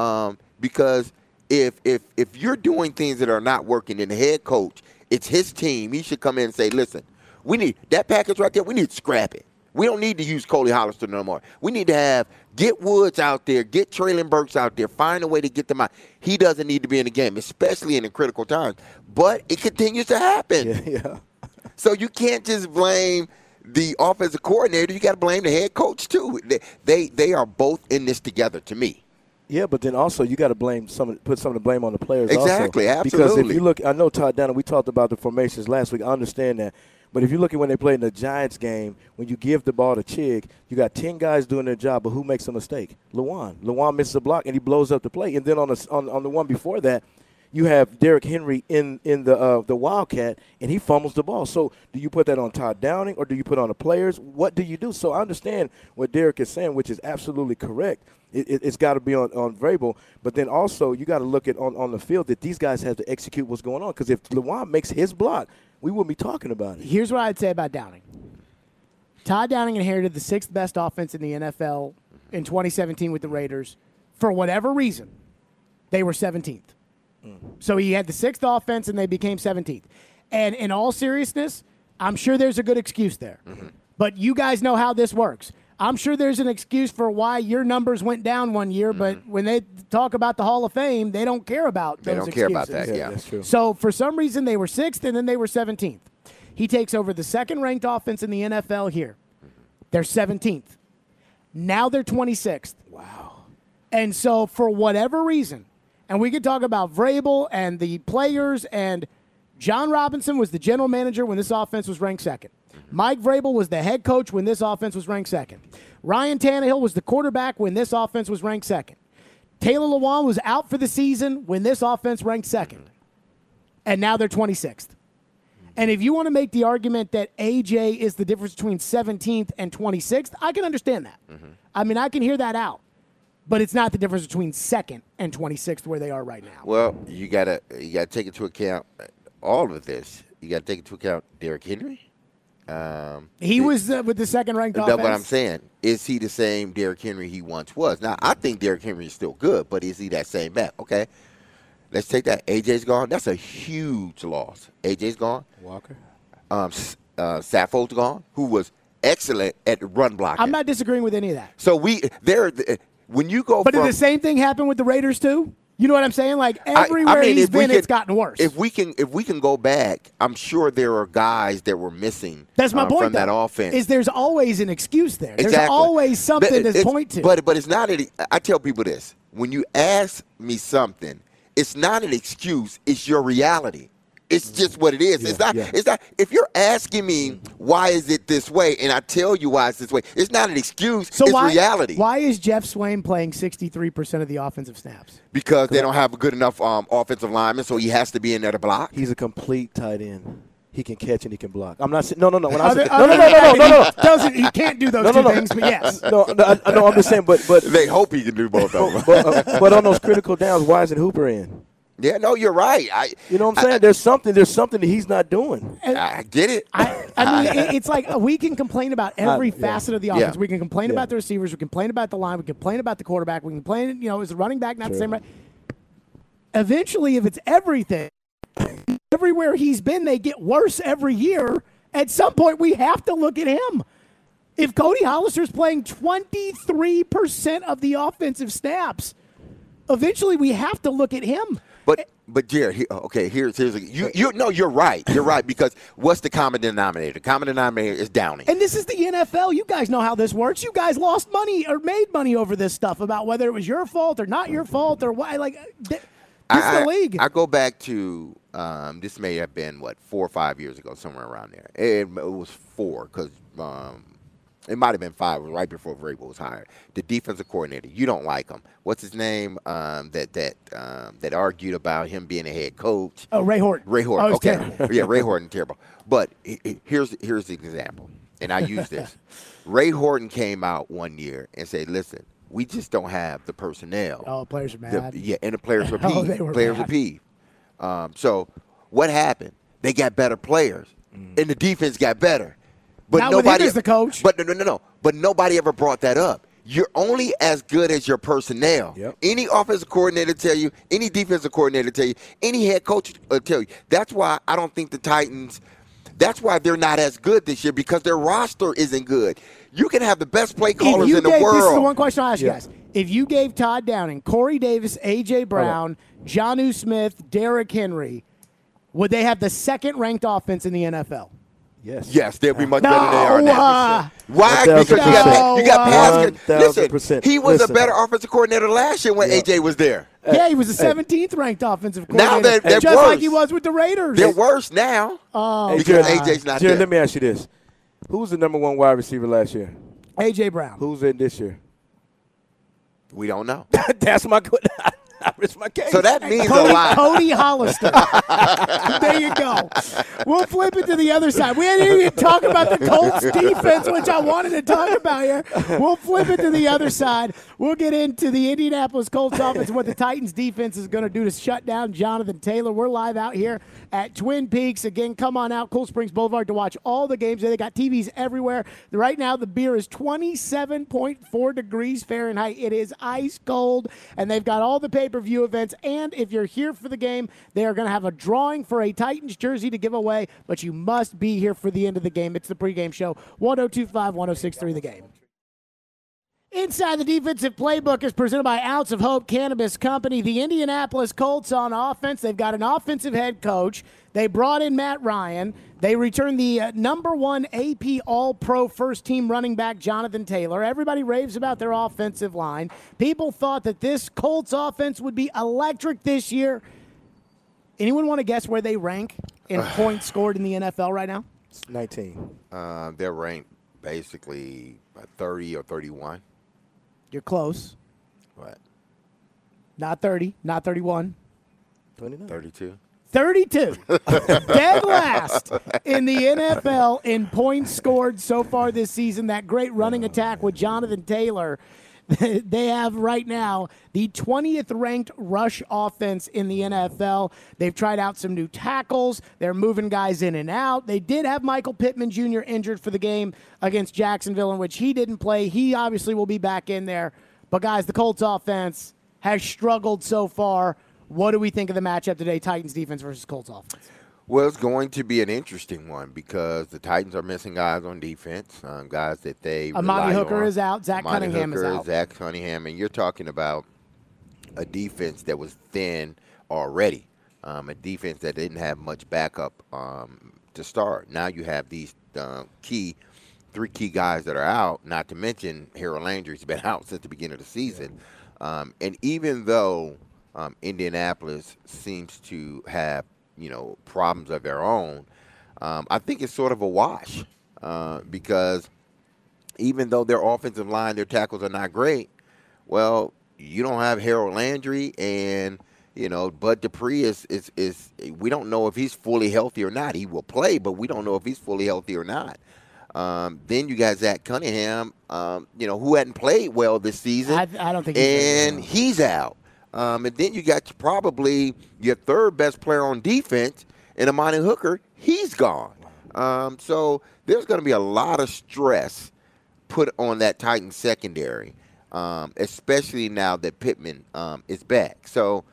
Because if you're doing things that are not working, then the head coach, it's his team. He should come in and say, listen, we need that package right there. We need to scrap it. We don't need to use Coley Hollister no more. We need to get Woods out there, get Traylon Burks out there, find a way to get them out. He doesn't need to be in the game, especially in the critical times. But it continues to happen. Yeah. So you can't just blame the offensive coordinator. You got to blame the head coach too. They are both in this together to me. Yeah, but then also you got to put some of the blame on the players. Exactly, also. absolutely. Because if you look, I know Todd Downing, we talked about the formations last week. I understand that. But if you look at when they played in the Giants game, when you give the ball to Chig, you got 10 guys doing their job, but who makes a mistake? Lewan. Lewan misses a block, and he blows up the play. And then on the one before that, you have Derrick Henry in the Wildcat, and he fumbles the ball. So do you put that on Todd Downing, or do you put on the players? What do you do? So I understand what Derrick is saying, which is absolutely correct. It's got to be on Vrabel. But then also you got to look at on the field that these guys have to execute what's going on. Because if Lewan makes his block, we wouldn't be talking about it. Here's what I'd say about Downing. Todd Downing inherited the sixth best offense in the NFL in 2017 with the Raiders. For whatever reason, they were 17th. So he had the sixth offense, and they became 17th. And in all seriousness, I'm sure there's a good excuse there. Mm-hmm. But you guys know how this works. I'm sure there's an excuse for why your numbers went down one year, but when they talk about the Hall of Fame, they don't care about those excuses. They don't care about that, yeah. That's true. So for some reason, they were 6th, and then they were 17th. He takes over the second-ranked offense in the NFL here. They're 17th. Now they're 26th. Wow. And so for whatever reason, and we could talk about Vrabel and the players, and John Robinson was the general manager when this offense was ranked 2nd. Mike Vrabel was the head coach when this offense was ranked 2nd. Ryan Tannehill was the quarterback when this offense was ranked 2nd. Taylor Lewan was out for the season when this offense ranked 2nd. And now they're 26th. And if you want to make the argument that AJ is the difference between 17th and 26th, I can understand that. I mean, I can hear that out. But it's not the difference between 2nd and 26th where they are right now. Well, you gotta take into account all of this. You got to take into account Derrick Henry. He was with the second-ranked offense. That's what I'm saying. Is he the same Derrick Henry he once was? Now, I think Derrick Henry is still good, but is he that same back? Okay, let's take that. AJ's gone. That's a huge loss. AJ's gone. Walker. Saffold's gone, who was excellent at run blocking. I'm not disagreeing with any of that. So when you go But did the same thing happen with the Raiders too? You know what I'm saying? Like everywhere he's been, it's gotten worse. If we can go back, I'm sure there are guys that were missing. That's my point from that offense. Is there's always an excuse there. Exactly. There's always something to point to. But it's not. I tell people this: when you ask me something, it's not an excuse. It's your reality. It's just what it is. Yeah, It's not. If you're asking me why is it this way, and I tell you why it's this way, it's not an excuse. So it's reality. Why is Jeff Swain playing 63% of the offensive snaps? Because they don't have a good enough offensive lineman, so he has to be in there to block. He's a complete tight end. He can catch and he can block. I'm not saying no. When I Other- say, other than that, he doesn't. He can't do those two things. But yes, no. I'm just saying, but They hope he can do both of them. but on those critical downs, why isn't Hooper in? Yeah, no, you're right. You know what I'm saying? There's something that he's not doing. I get it. I mean, it's like we can complain about every Yeah. facet of the offense. Yeah. We can complain Yeah. about the receivers. We can complain about the line. We can complain about the quarterback. We can complain, is the running back not the True. same? Right? Eventually, if it's everything, everywhere he's been, they get worse every year. At some point, we have to look at him. If Cody Hollister's playing 23% of the offensive snaps, eventually we have to look at him. But Jerry, here's you're right. You're right, because what's the common denominator? The common denominator is Downing. And this is the NFL. You guys know how this works. You guys lost money or made money over this stuff about whether it was your fault or not your fault or why. Like, this is the league. I go back to this may have been 4 or 5 years ago, somewhere around there. It was 4 because it might have been 5. It was right before Vrabel was hired. The defensive coordinator, you don't like him. What's his name? That argued about him being a head coach. Oh, Ray Horton. Ray Horton. Oh, okay. terrible. Yeah, Ray Horton, terrible. But here's the example, and I use this. Ray Horton came out one year and said, "Listen, we just don't have the personnel." Oh, players are mad. And the players were peeved. They were players mad. were peeved. So what happened? They got better players, and the defense got better. But Not with him as the coach. But no. But nobody ever brought that up. You're only as good as your personnel. Yep. Any offensive coordinator tell you, any defensive coordinator tell you, any head coach tell you. That's why I don't think the Titans. That's why they're not as good this year, because their roster isn't good. You can have the best play callers in the world. This is the one question I'll ask you guys. If you gave Todd Downing, Corey Davis, A.J. Brown, Jonnu Smith, Derrick Henry, would they have the second-ranked offense in the NFL? Yes, they'll be much better than they are now. Why? 1,000%. Because you got pass. Listen, 1,000%. he was a better offensive coordinator last year when AJ was there. Yeah, he was the 17th ranked offensive coordinator. Now they're just worse. like he was with the Raiders. They're worse now because AJ's not Jared, there. let me ask you this: who's the number 1 wide receiver last year? A.J. Brown. Who's in this year? We don't know. That's my good. I risk my case. So that means a lot. Cody Hollister. There you go. We'll flip it to the other side. We didn't even talk about the Colts defense, which I wanted to talk about here. We'll flip it to the other side. We'll get into the Indianapolis Colts offense and what the Titans defense is going to do to shut down Jonathan Taylor. We're live out here at Twin Peaks. Again, come on out, Cool Springs Boulevard, to watch all the games. They got TVs everywhere. Right now, the beer is 27.4 degrees Fahrenheit. It is ice cold, and they've got all the pay-per-view events. And if you're here for the game, they are going to have a drawing for a Titans jersey to give away, but you must be here for the end of the game. It's the pregame show, 102.5, 106.3 The Game. Inside the Defensive Playbook is presented by Ounce of Hope Cannabis Company. The Indianapolis Colts on offense. They've got an offensive head coach. They brought in Matt Ryan. They returned the number 1 AP All-Pro first-team running back, Jonathan Taylor. Everybody raves about their offensive line. People thought that this Colts offense would be electric this year. Anyone want to guess where they rank in points scored in the NFL right now? 19. They're ranked basically 30 or 31. You're close. What? Not 30, not 31. 29. 32. 32. Dead last in the NFL in points scored so far this season. That great running attack with Jonathan Taylor. They have right now the 20th ranked rush offense in the NFL. They've tried out some new tackles. They're moving guys in and out. They did have Michael Pittman Jr. injured for the game against Jacksonville, in which he didn't play. He obviously will be back in there. But, guys, the Colts offense has struggled so far. What do we think of the matchup today, Titans defense versus Colts offense? Well, it's going to be an interesting one because the Titans are missing guys on defense, guys that they Amani rely Hooker on. is out. Zach Amani Cunningham Hooker, is out. Zach Cunningham, and you're talking about a defense that was thin already, a defense that didn't have much backup to start. Now you have these three key guys that are out, not to mention Harold Landry's been out since the beginning of the season. And even though Indianapolis seems to have problems of their own, I think it's sort of a wash because even though their offensive line, their tackles are not great, well, you don't have Harold Landry and, Bud Dupree is we don't know if he's fully healthy or not. He will play, but we don't know if he's fully healthy or not. Then you got Zach Cunningham, who hadn't played well this season. I don't think he's out. And then you got probably your third best player on defense, and Amani Hooker, he's gone. So there's going to be a lot of stress put on that Titans secondary, especially now that Pittman is back. So,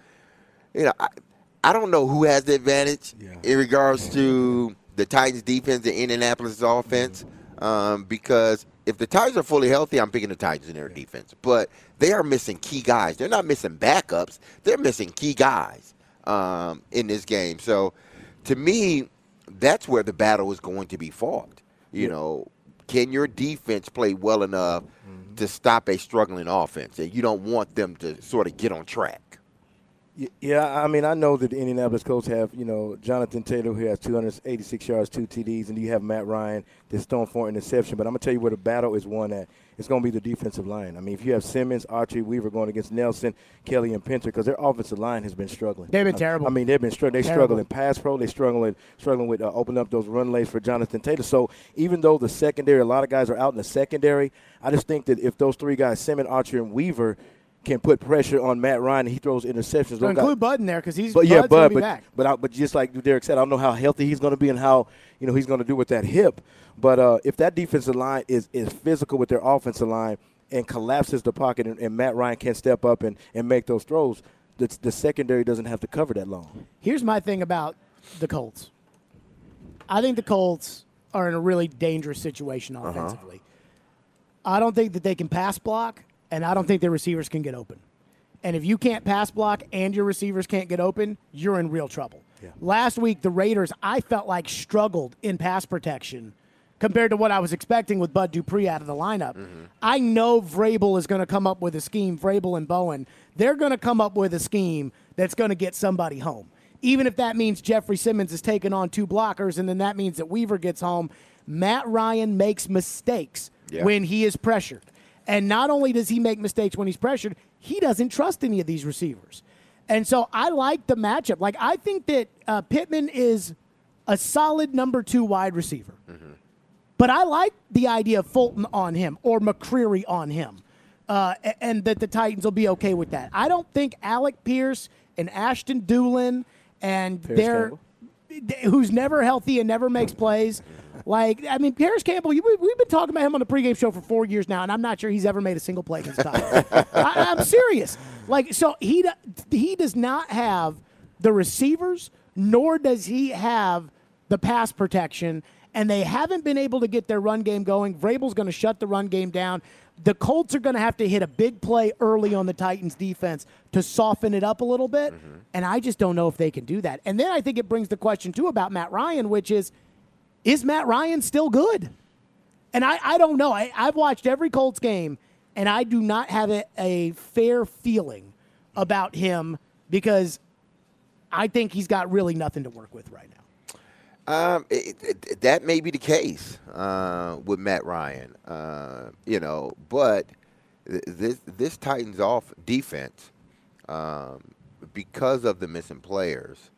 I don't know who has the advantage in regards to the Titans defense and Indianapolis offense. because if the Titans are fully healthy, I'm picking the Titans in their defense. But they are missing key guys. They're not missing backups. They're missing key guys in this game. So, to me, that's where the battle is going to be fought. You know, can your defense play well enough to stop a struggling offense? And you don't want them to sort of get on track. Yeah, I mean, I know that the Indianapolis Colts have, Jonathan Taylor, who has 286 yards, 2 TDs, and you have Matt Ryan that's thrown for an interception. But I'm going to tell you where the battle is won at. It's going to be the defensive line. I mean, if you have Simmons, Archie, Weaver going against Nelson, Kelly, and Pinter, because their offensive line has been struggling. They've been terrible. I mean, they've been struggling. They struggle in pass pro. They struggling with opening up those run lanes for Jonathan Taylor. So even though the secondary, a lot of guys are out in the secondary, I just think that if those three guys, Simmons, Archie, and Weaver, can put pressure on Matt Ryan, and he throws interceptions. So include Bud in there because Bud's going to be back. But just like Derek said, I don't know how healthy he's going to be and how he's going to do with that hip. But if that defensive line is physical with their offensive line and collapses the pocket, and Matt Ryan can step up and make those throws, the secondary doesn't have to cover that long. Here's my thing about the Colts. I think the Colts are in a really dangerous situation offensively. I don't think that they can pass block. And I don't think their receivers can get open. And if you can't pass block and your receivers can't get open, you're in real trouble. Yeah. Last week, the Raiders, I felt like, struggled in pass protection compared to what I was expecting with Bud Dupree out of the lineup. I know Vrabel is going to come up with a scheme, Vrabel and Bowen. They're going to come up with a scheme that's going to get somebody home. Even if that means Jeffrey Simmons is taking on 2 blockers, and then that means that Weaver gets home. Matt Ryan makes mistakes when he is pressured. And not only does he make mistakes when he's pressured, he doesn't trust any of these receivers. And so I like the matchup. Like, I think that Pittman is a solid number 2 wide receiver. But I like the idea of Fulton on him or McCreary on him, and that the Titans will be okay with that. I don't think Alec Pierce and Ashton Doolin and who's never healthy and never makes plays. Like, I mean, Paris Campbell, we've been talking about him on the pregame show for 4 years now, and I'm not sure he's ever made a single play against the Titans. I'm serious. Like, so he does not have the receivers, nor does he have the pass protection, and they haven't been able to get their run game going. Vrabel's going to shut the run game down. The Colts are going to have to hit a big play early on the Titans' defense to soften it up a little bit, and I just don't know if they can do that. And then I think it brings the question, too, about Matt Ryan, which is Matt Ryan still good? And I don't know. I've watched every Colts game, and I do not have a fair feeling about him because I think he's got really nothing to work with right now. That may be the case with Matt Ryan, but this Titans off defense, because of the missing players,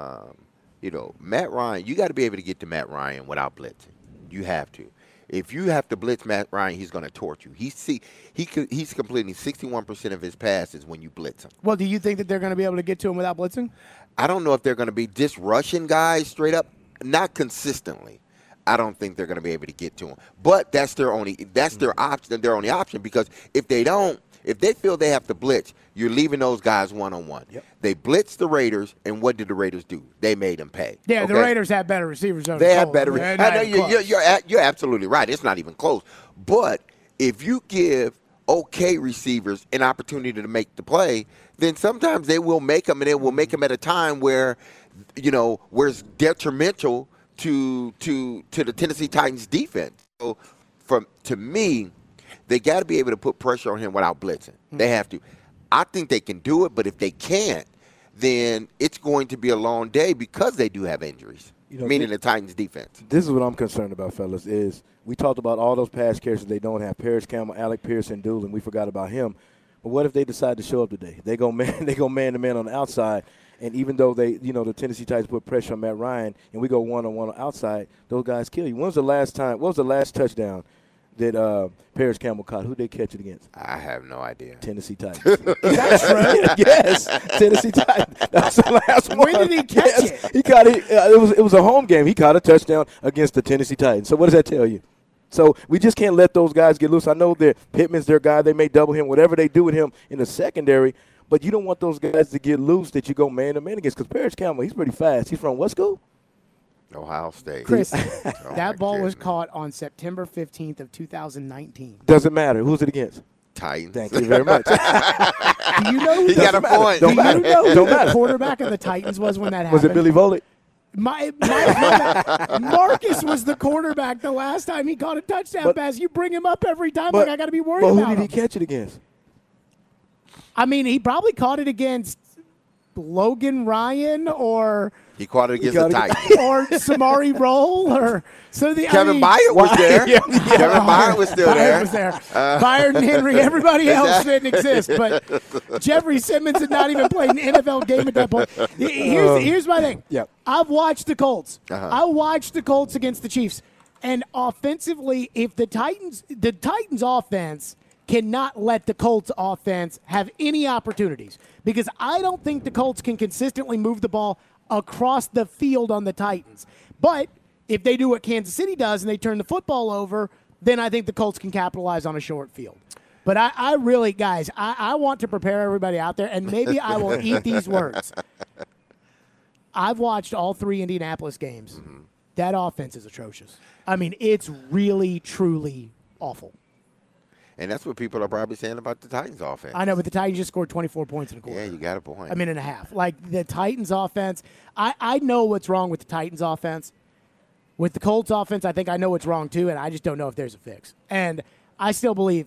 Matt Ryan, you got to be able to get to Matt Ryan without blitzing. You have to. If you have to blitz Matt Ryan, he's going to torch you. He's completing 61% of his passes when you blitz him. Well, do you think that they're going to be able to get to him without blitzing? I don't know if they're going to be just rushing guys straight up, not consistently. I don't think they're going to be able to get to him. But that's their option, their only option, because if they feel they have to blitz, you're leaving those guys one-on-one. Yep. They blitzed the Raiders, and what did the Raiders do? They made them pay. Yeah, okay? The Raiders had better receivers. They had better. I know you're absolutely right. It's not even close. But if you give okay receivers an opportunity to make the play, then sometimes they will make them, and they will make them at a time where it's detrimental to the Tennessee Titans defense. So, to me, they got to be able to put pressure on him without blitzing. They have to. I think they can do it, but if they can't, then it's going to be a long day because they do have injuries, meaning the Titans defense. This is what I'm concerned about, fellas, is we talked about all those pass carriers they don't have. Paris Campbell, Alec Pierce, and Doolin. We forgot about him. But what if they decide to show up today? They go man-to-man on the outside. And even though the Tennessee Titans put pressure on Matt Ryan and we go one-on-one on the outside, those guys kill you. What was the last touchdown that Paris Campbell caught? Who did they catch it against? I have no idea. Tennessee Titans. That's right. Yes, Tennessee Titans. That's the last one. When did he catch it? He caught it. It was a home game. He caught a touchdown against the Tennessee Titans. So what does that tell you? So we just can't let those guys get loose. I know that Pittman's their guy. They may double him, whatever they do with him in the secondary. But you don't want those guys to get loose that you go man-to-man against. Because Paris Campbell, he's pretty fast. He's from what school? Ohio State. Chris, Oh, my that ball was goodness. caught on September 15th of 2019. Doesn't matter. Who's it against? Titans. Thank you very much. Do you know who He got a point. Do you matter. know who Don't the matter. quarterback of the Titans was when that happened? Was it Billy Volek? Marcus was the quarterback the last time he caught a touchdown But- pass. You bring him up every time, like I got to be worried But who about did he him. catch it against? I mean, he probably caught it against Logan Ryan or He caught it against got the it. Titans. Samari Roll or so the Kevin Byard was there. Yeah. Kevin Byard was still there. Byard was there. Byard and Henry, everybody else didn't exist. But Jeffrey Simmons had not even played an NFL game at that point. Here's my thing. Yep. I've watched the Colts. Uh-huh. I watched the Colts against the Chiefs. And offensively, if the Titans offense cannot let the Colts offense have any opportunities, because I don't think the Colts can consistently move the ball across the field on the Titans. But if they do what Kansas City does and they turn the football over, then I think the Colts can capitalize on a short field. But I really, guys, I want to prepare everybody out there, and maybe I will eat these words. I've watched all 3 Indianapolis games. Mm-hmm. That offense is atrocious. I mean, it's really, truly awful. And that's what people are probably saying about the Titans offense. I know, but the Titans just scored 24 points in a quarter. Yeah, you got a point. I mean, and a half. Like, the Titans offense, I know what's wrong with the Titans offense. With the Colts offense, I think I know what's wrong too, and I just don't know if there's a fix. And I still believe,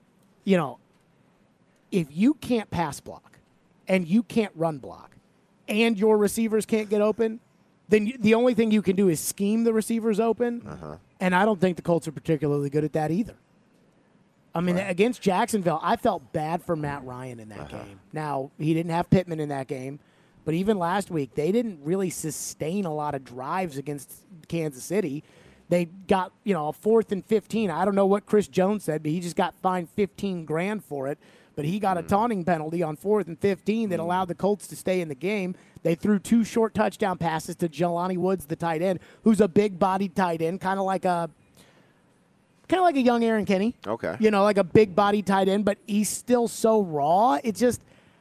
if you can't pass block and you can't run block and your receivers can't get open, then the only thing you can do is scheme the receivers open. And I don't think the Colts are particularly good at that either. I mean, against Jacksonville, I felt bad for Matt Ryan in that game. Now, he didn't have Pittman in that game, but even last week, they didn't really sustain a lot of drives against Kansas City. They got, a 4th and 15. I don't know what Chris Jones said, but he just got fined $15,000 for it. But he got a taunting penalty on 4th and 15 that allowed the Colts to stay in the game. They threw 2 short touchdown passes to Jelani Woods, the tight end, who's a big-bodied tight end, kind of like a young Aaron Kenny. Okay. Like a big-bodied tight end, but he's still so raw. It's just,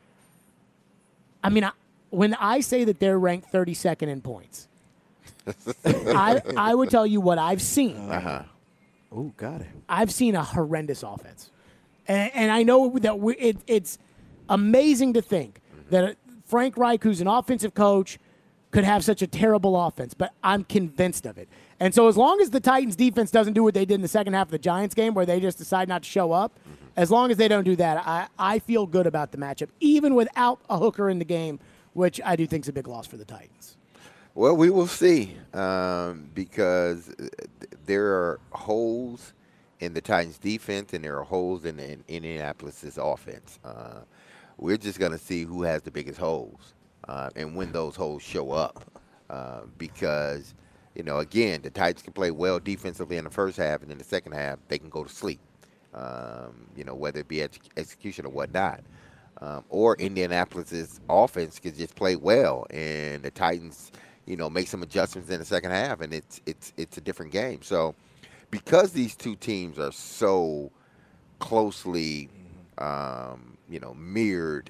when I say that they're ranked 32nd in points, I would tell you what I've seen. Oh, got it. I've seen a horrendous offense. And I know that it's amazing to think that Frank Reich, who's an offensive coach, could have such a terrible offense, but I'm convinced of it. And so as long as the Titans defense doesn't do what they did in the second half of the Giants game where they just decide not to show up, as long as they don't do that, I feel good about the matchup, even without a hooker in the game, which I do think is a big loss for the Titans. Well, we will see because there are holes in the Titans' defense and there are holes in Indianapolis' offense. We're just going to see who has the biggest holes and when those holes show up because, again, the Titans can play well defensively in the first half, and in the second half they can go to sleep, whether it be execution or whatnot. Or Indianapolis' offense could just play well, and the Titans, make some adjustments in the second half, and it's a different game. So because these two teams are so closely, mirrored,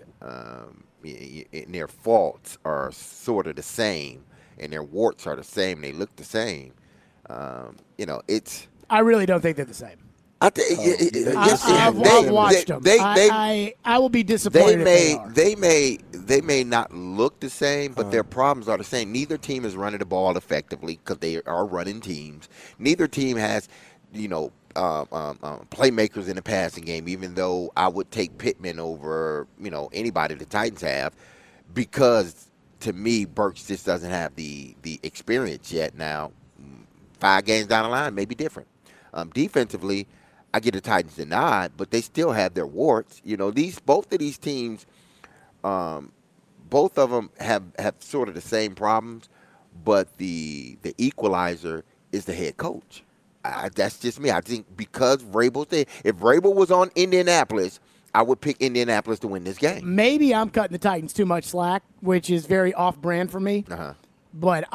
and their faults are sort of the same, and their warts are the same, they look the same. It's. I really don't think they're the same. I think I've watched them. I will be disappointed if they are. They may not look the same, but their problems are the same. Neither team is running the ball effectively because they are running teams. Neither team has, playmakers in the passing game. Even though I would take Pittman over, anybody the Titans have, because to me Burks just doesn't have the experience yet. Now, 5 games down the line may be different. Defensively, I get the Titans the nod, but they still have their warts. Both of these teams, both of them have sort of the same problems, but the equalizer is the head coach. That's just me. I think because Vrabel's there. If Vrabel was on Indianapolis, I would pick Indianapolis to win this game. Maybe I'm cutting the Titans too much slack, which is very off-brand for me. But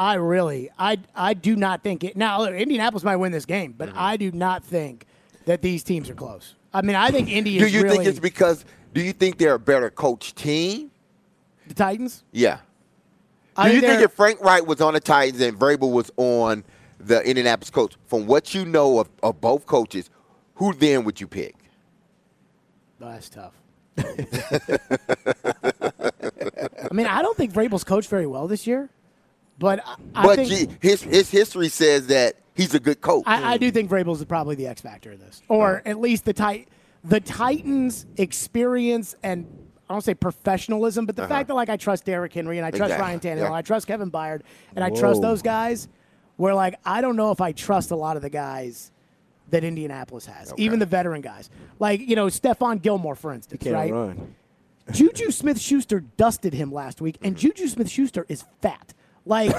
I do not think it. Now, look, Indianapolis might win this game, but I do not think that these teams are close. I mean, I think Indy is Do you really. think it's because? Do you think they're a better coach team? The Titans? Yeah. Do you think if Frank Wright was on the Titans and Vrabel was on the Indianapolis Colts, from what you know of both coaches, who then would you pick? Oh, that's tough. I mean, I don't think Vrabel's coached very well this year, but I think his history says that he's a good coach. I do think Vrabel's probably the X factor of this, or at least the Titans' experience and I don't say professionalism, but the fact that I trust Derrick Henry and I trust Ryan Tannehill, and I trust Kevin Byard, and I trust those guys. Where I don't know if I trust a lot of the guys that Indianapolis has, even the veteran guys, Stephon Gilmore, for instance, right? Run. Juju Smith-Schuster dusted him last week, and Juju Smith-Schuster is fat. He's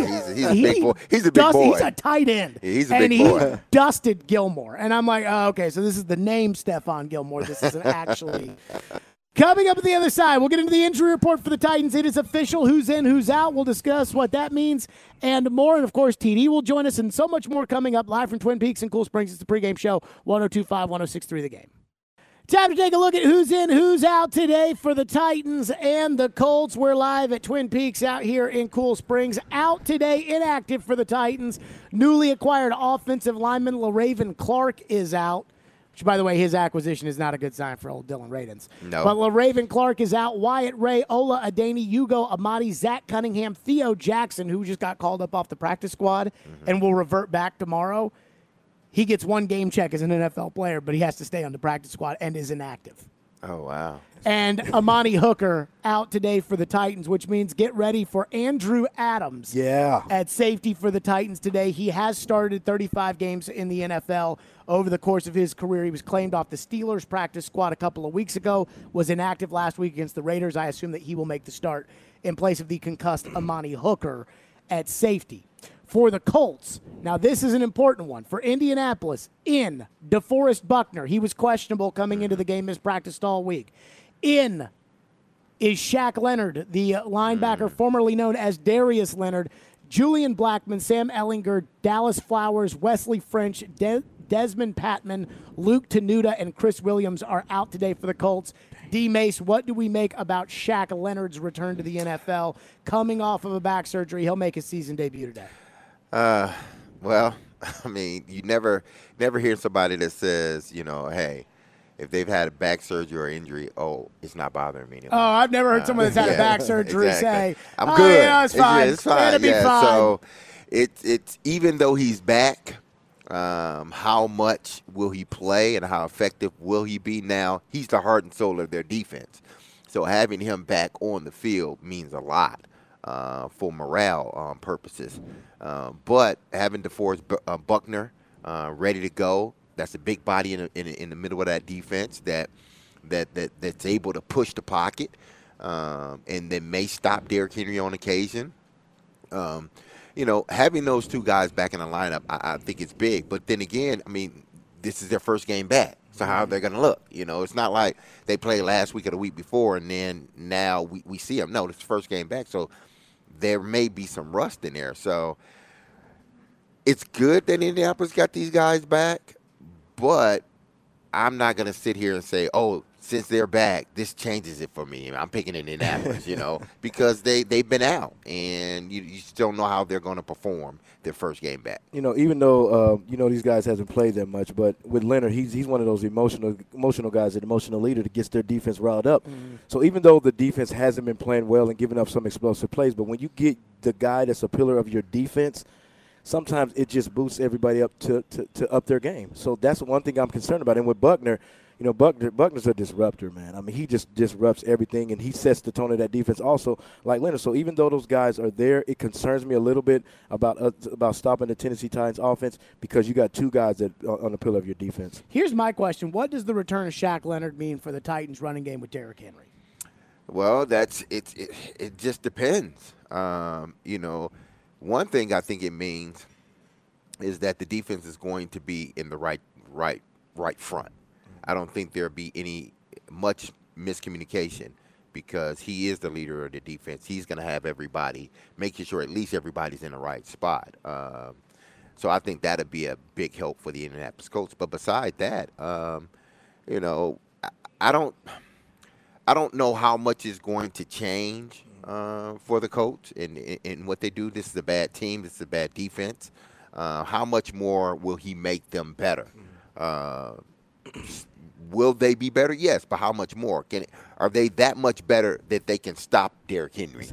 a big boy. He's a big boy. He's a tight end. Yeah, he's a big boy. And he dusted Gilmore. And I'm like, oh, okay, so this is the name Stephon Gilmore. This isn't actually. Coming up at the other side, we'll get into the injury report for the Titans. It is official. Who's in, who's out. We'll discuss what that means and more. And, of course, TD will join us and so much more coming up live from Twin Peaks and Cool Springs. It's the pregame show, 102.5, 106.3 The Game. Time to take a look at who's in, who's out today for the Titans and the Colts. We're live at Twin Peaks out here in Cool Springs. Out today, inactive for the Titans. Newly acquired offensive lineman LaRaven Clark is out. Which, by the way, his acquisition is not a good sign for old Dylan Radins. No. But LaRaven Clark is out. Wyatt Ray, Ola Adeni, Hugo Amadi, Zach Cunningham, Theo Jackson, who just got called up off the practice squad and will revert back tomorrow. He gets one game check as an NFL player, but he has to stay on the practice squad and is inactive. Oh, wow. And Amani Hooker out today for the Titans, which means get ready for Andrew Adams at safety for the Titans today. He has started 35 games in the NFL over the course of his career. He was claimed off the Steelers practice squad a couple of weeks ago, was inactive last week against the Raiders. I assume that he will make the start in place of the concussed Amani Hooker at safety. For the Colts, now this is an important one. For Indianapolis, in DeForest Buckner. He was questionable coming into the game, mispracticed all week. In is Shaq Leonard, the linebacker formerly known as Darius Leonard, Julian Blackman, Sam Ellinger, Dallas Flowers, Wesley French, Desmond Patman, Luke Tenuta, and Chris Williams are out today for the Colts. D. Mace, what do we make about Shaq Leonard's return to the NFL? Coming off of a back surgery, he'll make his season debut today. Well, I mean, you never hear somebody that says, hey, if they've had a back surgery or injury, it's not bothering me anymore. Oh, I've never heard someone that's had a back surgery say, I'm good. Yeah, it's fine. It's fine. It'll be fine. So it's even though he's back, how much will he play and how effective will he be now? He's the heart and soul of their defense. So having him back on the field means a lot for morale purposes. But having DeForest Buckner ready to go, that's a big body in the middle of that defense that's able to push the pocket and then may stop Derrick Henry on occasion. Having those two guys back in the lineup, I think it's big. But then again, I mean, this is their first game back. So how are they going to look? It's not like they played last week or the week before and then now we see them. No, it's the first game back. So there may be some rust in there. So it's good that Indianapolis got these guys back, but I'm not going to sit here and say, since they're back, this changes it for me. I'm picking Indianapolis, because they've been out, and you just don't know how they're going to perform their first game back. Even though, these guys hasn't played that much, but with Leonard, he's one of those emotional guys, an emotional leader that gets their defense riled up. Mm-hmm. So even though the defense hasn't been playing well and giving up some explosive plays, but when you get the guy that's a pillar of your defense, sometimes it just boosts everybody up to up their game. So that's one thing I'm concerned about. And with Buckner, Buckner's a disruptor, man. I mean, he just disrupts everything, and he sets the tone of that defense also like Leonard. So even though those guys are there, it concerns me a little bit about stopping the Tennessee Titans offense because you got two guys that are on the pillar of your defense. Here's my question. What does the return of Shaq Leonard mean for the Titans running game with Derrick Henry? Well, it just depends. One thing I think it means is that the defense is going to be in the right front. I don't think there'll be any much miscommunication because he is the leader of the defense. He's going to have everybody, making sure at least everybody's in the right spot. So I think that'll be a big help for the Indianapolis Colts. But beside that, I don't know how much is going to change for the coach and what they do. This is a bad team. This is a bad defense. How much more will he make them better? Will they be better? Yes, but how much more? Are they that much better that they can stop Derrick Henry,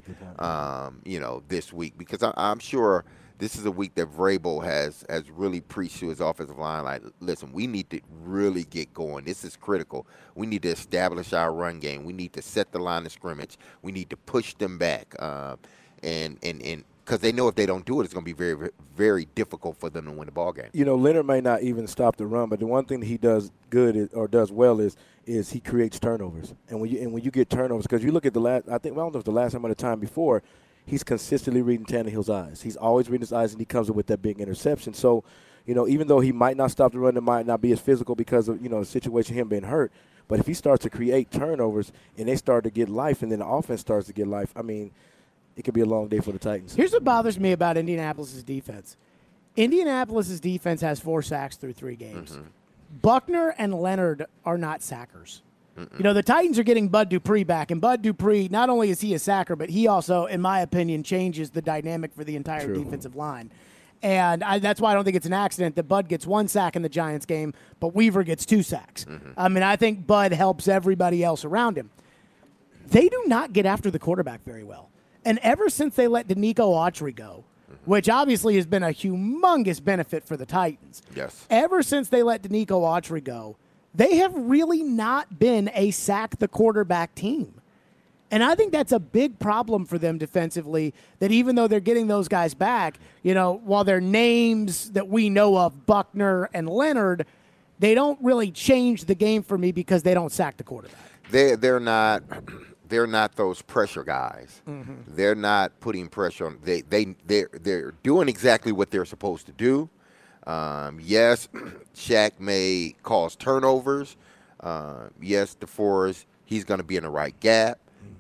this week? Because I'm sure this is a week that Vrabel has really preached to his offensive line, like, listen, we need to really get going. This is critical. We need to establish our run game. We need to set the line of scrimmage. We need to push them back. And because they know if they don't do it, it's going to be very, very difficult for them to win the ball game. Leonard may not even stop the run, but the one thing that he does good or does well is he creates turnovers. And when you get turnovers, because you look at I don't know if it's the last time or the time before, he's consistently reading Tannehill's eyes. He's always reading his eyes, and he comes up with that big interception. So, even though he might not stop the run, it might not be as physical because of, the situation of him being hurt. But if he starts to create turnovers and they start to get life and then the offense starts to get life, it could be a long day for the Titans. Here's what bothers me about Indianapolis' defense. Indianapolis' defense has 4 sacks through 3 games. Mm-hmm. Buckner and Leonard are not sackers. The Titans are getting Bud Dupree back, and Bud Dupree, not only is he a sacker, but he also, in my opinion, changes the dynamic for the entire defensive line. And that's why I don't think it's an accident that Bud gets 1 sack in the Giants game, but Weaver gets 2 sacks. I think Bud helps everybody else around him. They do not get after the quarterback very well. And ever since they let Danico Autry go, which obviously has been a humongous benefit for the Titans. Yes. Ever since they let Danico Autry go, they have really not been a sack the quarterback team. And I think that's a big problem for them defensively, that even though they're getting those guys back, while their names that we know of, Buckner and Leonard, they don't really change the game for me because they don't sack the quarterback. They're not those pressure guys. They're not putting pressure on. They're doing exactly what they're supposed to do. Yes, Shaq may cause turnovers. Yes, DeForest, he's going to be in the right gap.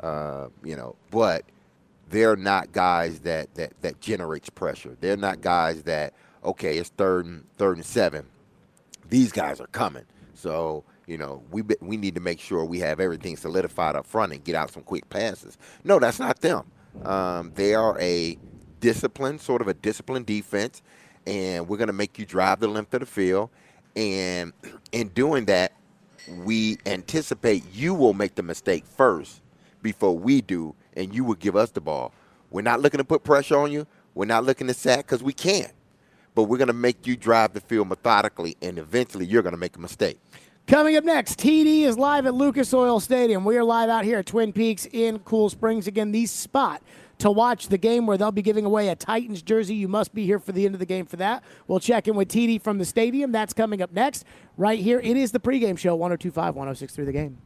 But they're not guys that generates pressure. They're not guys that, okay, it's third and 7. These guys are coming. So, we need to make sure we have everything solidified up front and get out some quick passes. No, that's not them. They are a disciplined defense, and we're going to make you drive the length of the field. And in doing that, we anticipate you will make the mistake first before we do, and you will give us the ball. We're not looking to put pressure on you. We're not looking to sack because we can't. But we're going to make you drive the field methodically, and eventually you're going to make a mistake. Coming up next, TD is live at Lucas Oil Stadium. We are live out here at Twin Peaks in Cool Springs. Again, the spot to watch the game where they'll be giving away a Titans jersey. You must be here for the end of the game for that. We'll check in with TD from the stadium. That's coming up next. Right here, it is the pregame show, 102.5, 106.3 The Game.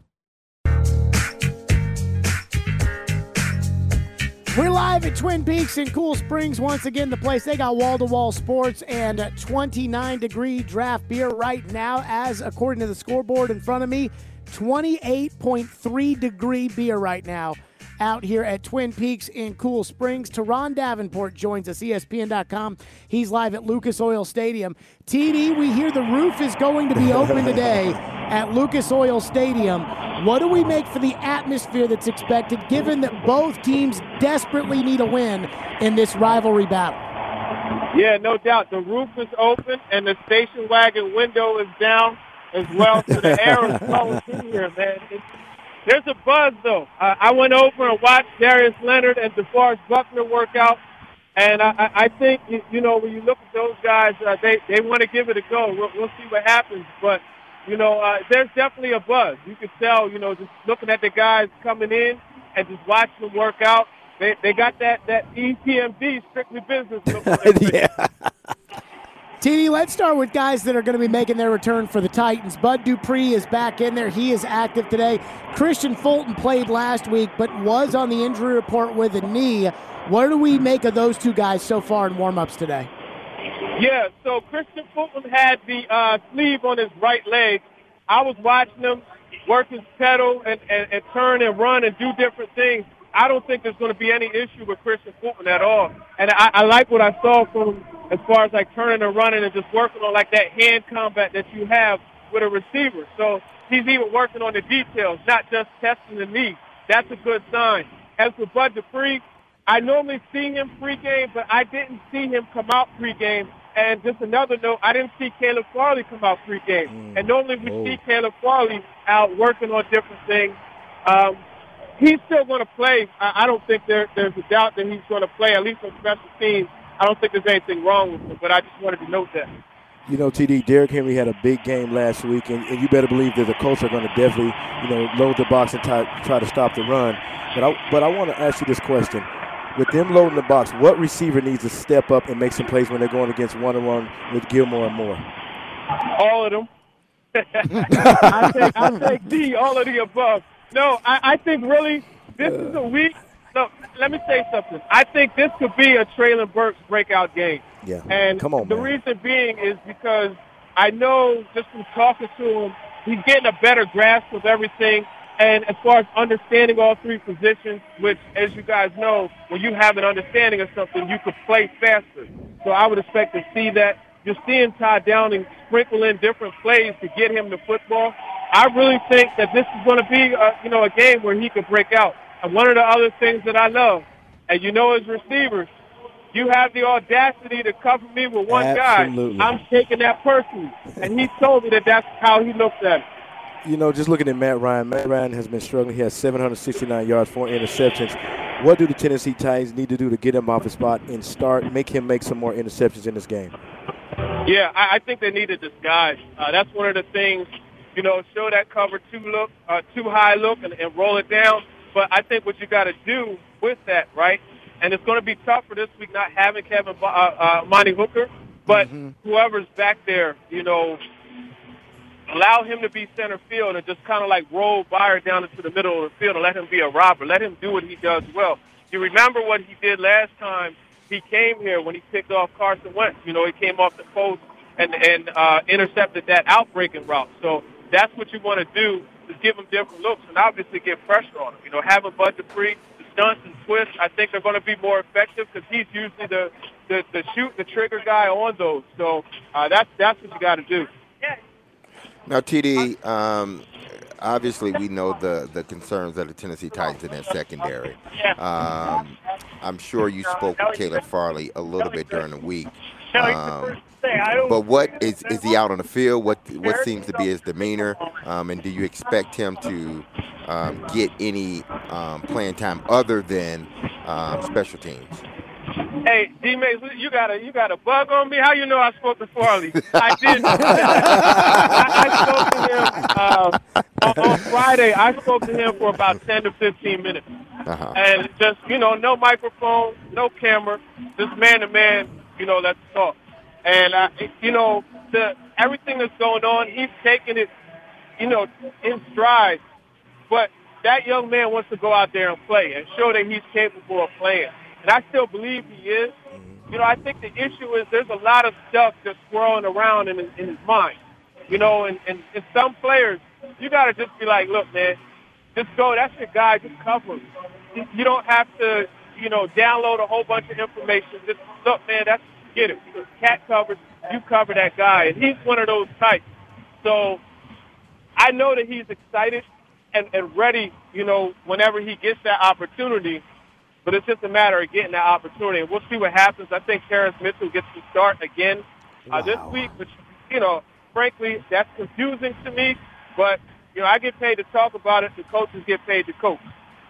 We're live at Twin Peaks in Cool Springs. Once again, the place, they got wall-to-wall sports and 29-degree draft beer right now, as according to the scoreboard in front of me, 28.3-degree beer right now out here at Twin Peaks in Cool Springs. Teron Davenport joins us, ESPN.com. He's live at Lucas Oil Stadium. TD, we hear the roof is going to be open today at Lucas Oil Stadium. What do we make for the atmosphere that's expected, given that both teams desperately need a win in this rivalry battle? Yeah, no doubt. The roof is open and the station wagon window is down as well, so the air is flowing through here, man. There's a buzz, though. I went over and watched Darius Leonard and DeForest Buckner work out, and I think, when you look at those guys, they want to give it a go. We'll see what happens, but there's definitely a buzz. You can tell, just looking at the guys coming in and just watching them work out. They got that EPMD, strictly business. Yeah. TD, let's start with guys that are going to be making their return for the Titans. Bud Dupree is back in there. He is active today. Christian Fulton played last week but was on the injury report with a knee. What do we make of those two guys so far in warm-ups today? Yeah, so Christian Fulton had the sleeve on his right leg. I was watching him work his pedal and turn and run and do different things. I don't think there's going to be any issue with Christian Fulton at all. And I like what I saw from him as far as like turning and running and just working on like that hand combat that you have with a receiver. So he's even working on the details, not just testing the knee. That's a good sign. as for Bud Dupree, I normally see him pregame, but I didn't see him come out pregame. And just another note, I didn't see Caleb Farley come out pregame. And normally we see Caleb Farley out working on different things. He's still going to play. I don't think there's a doubt that he's going to play, at least on special teams. I don't think there's anything wrong with him, but I just wanted to note that. You know, TD, Derrick Henry had a big game last week, and you better believe that the Colts are going to definitely, load the box and try to stop the run. But I want to ask you this question. With them loading the box, what receiver needs to step up and make some plays when they're going against one-on-one with Gilmore and Moore? All of them. I take D, all of the above. No, I think really this is a week. No, let me say something. I think this could be a Treylon Burks breakout game. Yeah. And come on, the reason being is because I know just from talking to him, he's getting a better grasp of everything. And as far as understanding all three positions, which, as you guys know, when you have an understanding of something, you could play faster. So I would expect to see that. You're seeing Ty Downing sprinkle in different plays to get him the football. I really think that this is going to be, a game where he could break out. And one of the other things that I love, and as receivers, you have the audacity to cover me with one Absolutely. guy. I'm taking that personally. And he told me that that's how he looks at it. Just looking at Matt Ryan. Matt Ryan has been struggling. He has 769 yards, 4 interceptions. What do the Tennessee Titans need to do to get him off his spot and make him make some more interceptions in this game? Yeah, I think they need a disguise. That's one of the things, show that cover too high look and roll it down. But I think what you got to do with that, right, and it's going to be tough for this week not having Monty Hooker, but whoever's back there, allow him to be center field and just kind of like roll Byard down into the middle of the field and let him be a robber. Let him do what he does well. You remember what he did last time he came here when he picked off Carson Wentz. He came off the post and intercepted that outbreaking route. So that's what you want to do, is give him different looks and obviously get pressure on him. Having Bud Dupree, the stunts and twists, I think they're going to be more effective because he's usually the shoot, the trigger guy on those. So that's what you got to do. Now, TD, obviously we know the concerns of the Tennessee Titans in their secondary. I'm sure you spoke with Caleb Farley a little bit during the week. But what is he out on the field? What seems to be his demeanor? And do you expect him to get any playing time other than special teams? Hey, D-Mace, you got a bug on me? How you know I spoke to Farley? I did. I spoke to him on Friday. I spoke to him for about 10 to 15 minutes. And just, no microphone, no camera, just man-to-man, let's talk. And, everything that's going on, he's taking it, in stride. But that young man wants to go out there and play and show that he's capable of playing. And I still believe he is. I think the issue is there's a lot of stuff just swirling around in his mind. And some players, you got to just be like, look, man, just go. That's your guy. Just cover him. You don't have to, download a whole bunch of information. Just look, man, get it. Cat covers, you cover that guy. And he's one of those types. So I know that he's excited and ready, whenever he gets that opportunity. But it's just a matter of getting that opportunity. And we'll see what happens. I think Terrence Mitchell gets to start again this week, which, frankly, that's confusing to me. But, I get paid to talk about it. The coaches get paid to coach.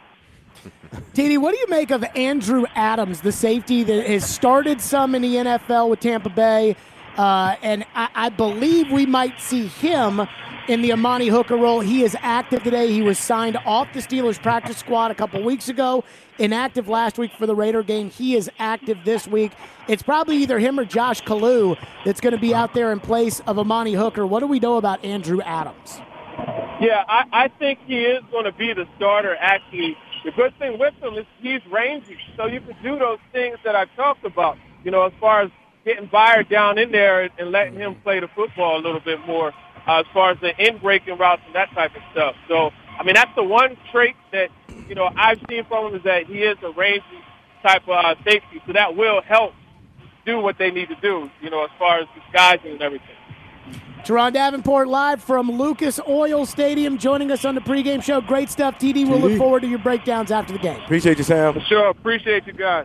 TD, what do you make of Andrew Adams, the safety that has started some in the NFL with Tampa Bay? And I believe we might see him in the Amani Hooker role. He is active today. He was signed off the Steelers practice squad a couple weeks ago, inactive last week for the Raider game. He is active this week. It's probably either him or Josh Kalu that's going to be out there in place of Amani Hooker. What do we know about Andrew Adams? Yeah, I think he is going to be the starter, actually. The good thing with him is he's rangy, so you can do those things that I talked about, as far as getting Byard down in there and letting him play the football a little bit more, as far as the in-breaking routes and that type of stuff. So, that's the one trait that, I've seen from him is that he is a rangy type of safety, so that will help do what they need to do, as far as disguising and everything. Teron Davenport live from Lucas Oil Stadium joining us on the pregame show. Great stuff, TD. We'll look forward to your breakdowns after the game. Appreciate you, Sam. For sure. Appreciate you guys.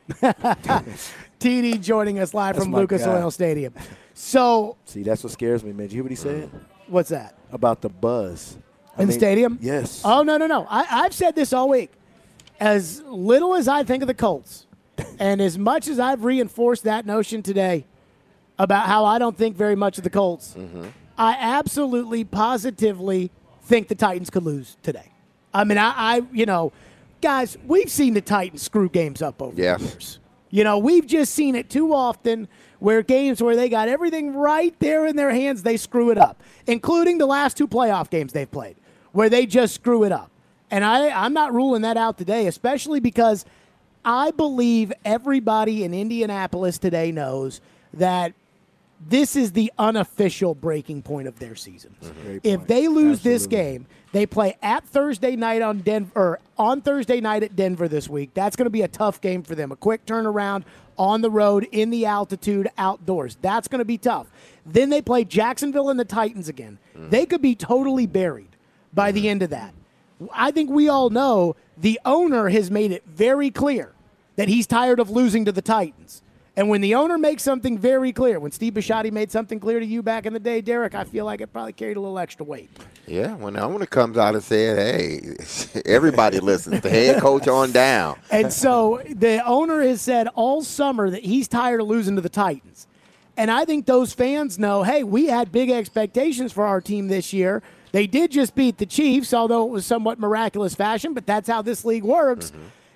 TD joining us live That's from my Lucas guy. Oil Stadium. So, See, that's what scares me, man. Did you hear what he said? what's that? About the buzz. In the stadium? Yes. Oh, no. I've said this all week. As little as I think of the Colts, and as much as I've reinforced that notion today about how I don't think very much of the Colts, I absolutely, positively think the Titans could lose today. I mean, I guys, we've seen the Titans screw games up over the years. We've just seen it too often where games where they got everything right there in their hands, they screw it up, including the last 2 playoff games they've played where they just screw it up. And I'm not ruling that out today, especially because I believe everybody in Indianapolis today knows that this is the unofficial breaking point of their season. If they lose this game, they play at Thursday night on Thursday night at Denver this week. That's going to be a tough game for them. A quick turnaround on the road, in the altitude, outdoors. That's going to be tough. Then they play Jacksonville and the Titans again. They could be totally buried by the end of that. I think we all know the owner has made it very clear that he's tired of losing to the Titans. And when the owner makes something very clear, when Steve Bisciotti made something clear to you back in the day, Derek, I feel like it probably carried a little extra weight. Yeah, when the owner comes out and said, hey, everybody listens, the head coach on down. And so the owner has said all summer that he's tired of losing to the Titans. And I think those fans know, hey, we had big expectations for our team this year. They did just beat the Chiefs, although it was somewhat miraculous fashion, but that's how this league works.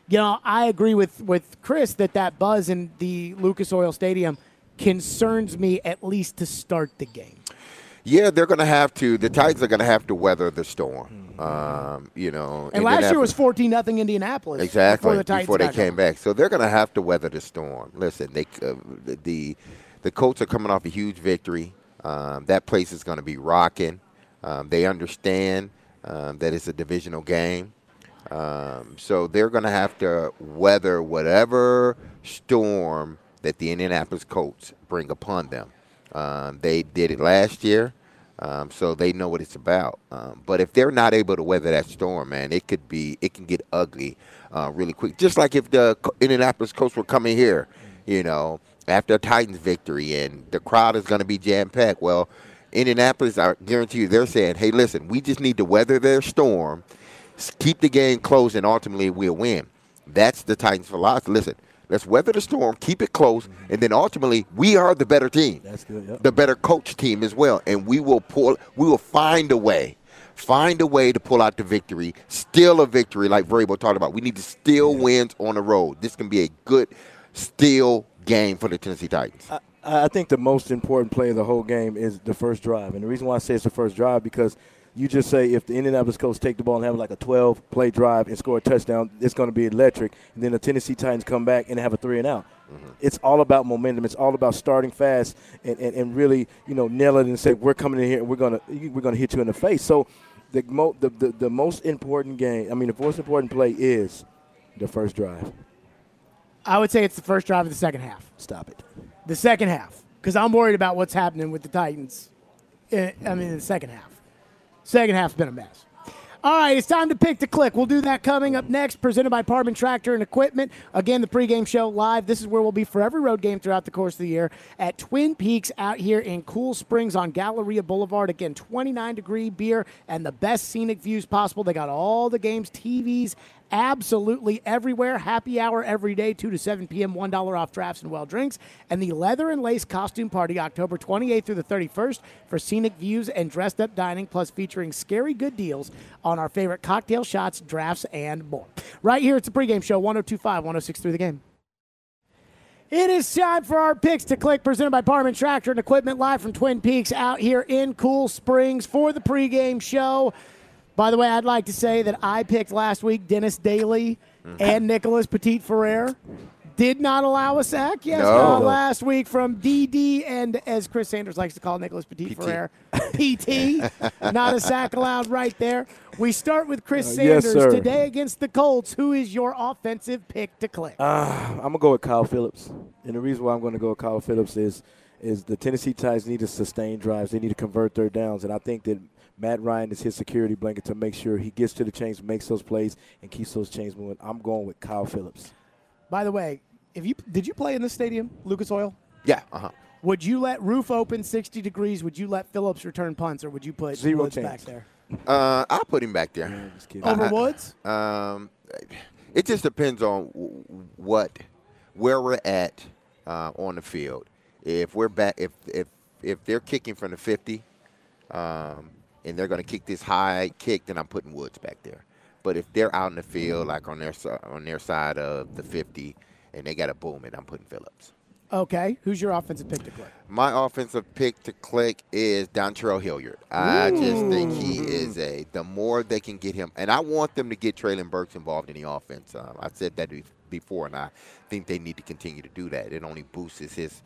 I agree with Chris that buzz in the Lucas Oil Stadium concerns me at least to start the game. Yeah, they're going to have to. The Titans are going to have to weather the storm. And last year was 14-0 Indianapolis. Exactly, before they came back. So they're going to have to weather the storm. Listen, the Colts are coming off a huge victory. That place is going to be rocking. They understand that it's a divisional game. So they're going to have to weather whatever storm that the Indianapolis Colts bring upon them. They did it last year, so they know what it's about. But if they're not able to weather that storm, man, it can get ugly really quick. Just like if the Indianapolis Colts were coming here, after a Titans victory and the crowd is going to be jam-packed. Well, Indianapolis, I guarantee you, they're saying, hey, listen, we just need to weather their storm, keep the game close, and ultimately we'll win. That's the Titans' philosophy. Listen, let's weather the storm, keep it close, and then ultimately we are the better team. That's good, yep. The better coach team as well, and we will find a way to pull out the victory, steal a victory like Vrabel talked about. We need to steal wins on the road. This can be a good steal game for the Tennessee Titans. I think the most important play of the whole game is the first drive. And the reason why I say it's the first drive, because you just say if the Indianapolis Colts take the ball and have like a 12-play drive and score a touchdown, it's going to be electric. And then the Tennessee Titans come back and have a 3-and-out. It's all about momentum. It's all about starting fast and really, nail it and say, we're coming in here and we're going to hit you in the face. So the most important the most important play is the first drive. I would say it's the first drive of the second half. Stop it. The second half, because I'm worried about what's happening with the Titans. In the second half. Second half's been a mess. All right, it's time to pick the click. We'll do that coming up next, presented by Parman Tractor and Equipment. Again, the pregame show live. This is where we'll be for every road game throughout the course of the year at Twin Peaks out here in Cool Springs on Galleria Boulevard. Again, 29-degree beer and the best scenic views possible. They got all the games, TVs, absolutely everywhere. Happy hour every day, 2 to 7 p.m., $1 off drafts and well drinks. And the Leather and Lace Costume Party, October 28th through the 31st for scenic views and dressed-up dining, plus featuring scary good deals on our favorite cocktail shots, drafts, and more. Right here, it's the pregame show, 102.5, 106.3 The Game. It is time for our picks to click, presented by Parman Tractor and Equipment, live from Twin Peaks out here in Cool Springs for the pregame show. By the way, I'd like to say that I picked last week Dennis Daly and Nicholas Petit-Frere. Did not allow a sack. Yes, last week from DD and, as Chris Sanders likes to call Nicholas Petit-Frere, PT. Not a sack allowed right there. We start with Chris Sanders today against the Colts. Who is your offensive pick to click? I'm going to go with Kyle Phillips. And the reason why I'm going to go with Kyle Phillips is is the Tennessee Titans need to sustain drives. They need to convert third downs, and I think that Matt Ryan is his security blanket to make sure he gets to the chains, makes those plays, and keeps those chains moving. I'm going with Kyle Phillips. By the way, did you play in this stadium, Lucas Oil? Yeah. Would you let roof open 60 degrees? Would you let Phillips return punts, or would you put Zero Woods chance. back there? I'll put him back there. Man, just kidding. Over Woods? It just depends on where we're at on the field. If we're back, if they're kicking from the 50, and they're going to kick this high kick, then I'm putting Woods back there. But if they're out in the field, like on their side of the 50, and they got to boom it, I'm putting Phillips. Okay. Who's your offensive pick to click? My offensive pick to click is Dontrell Hilliard. I just think he is the more they can get him, and I want them to get Traylon Burks involved in the offense. I said that before, and I think they need to continue to do that. It only boosts his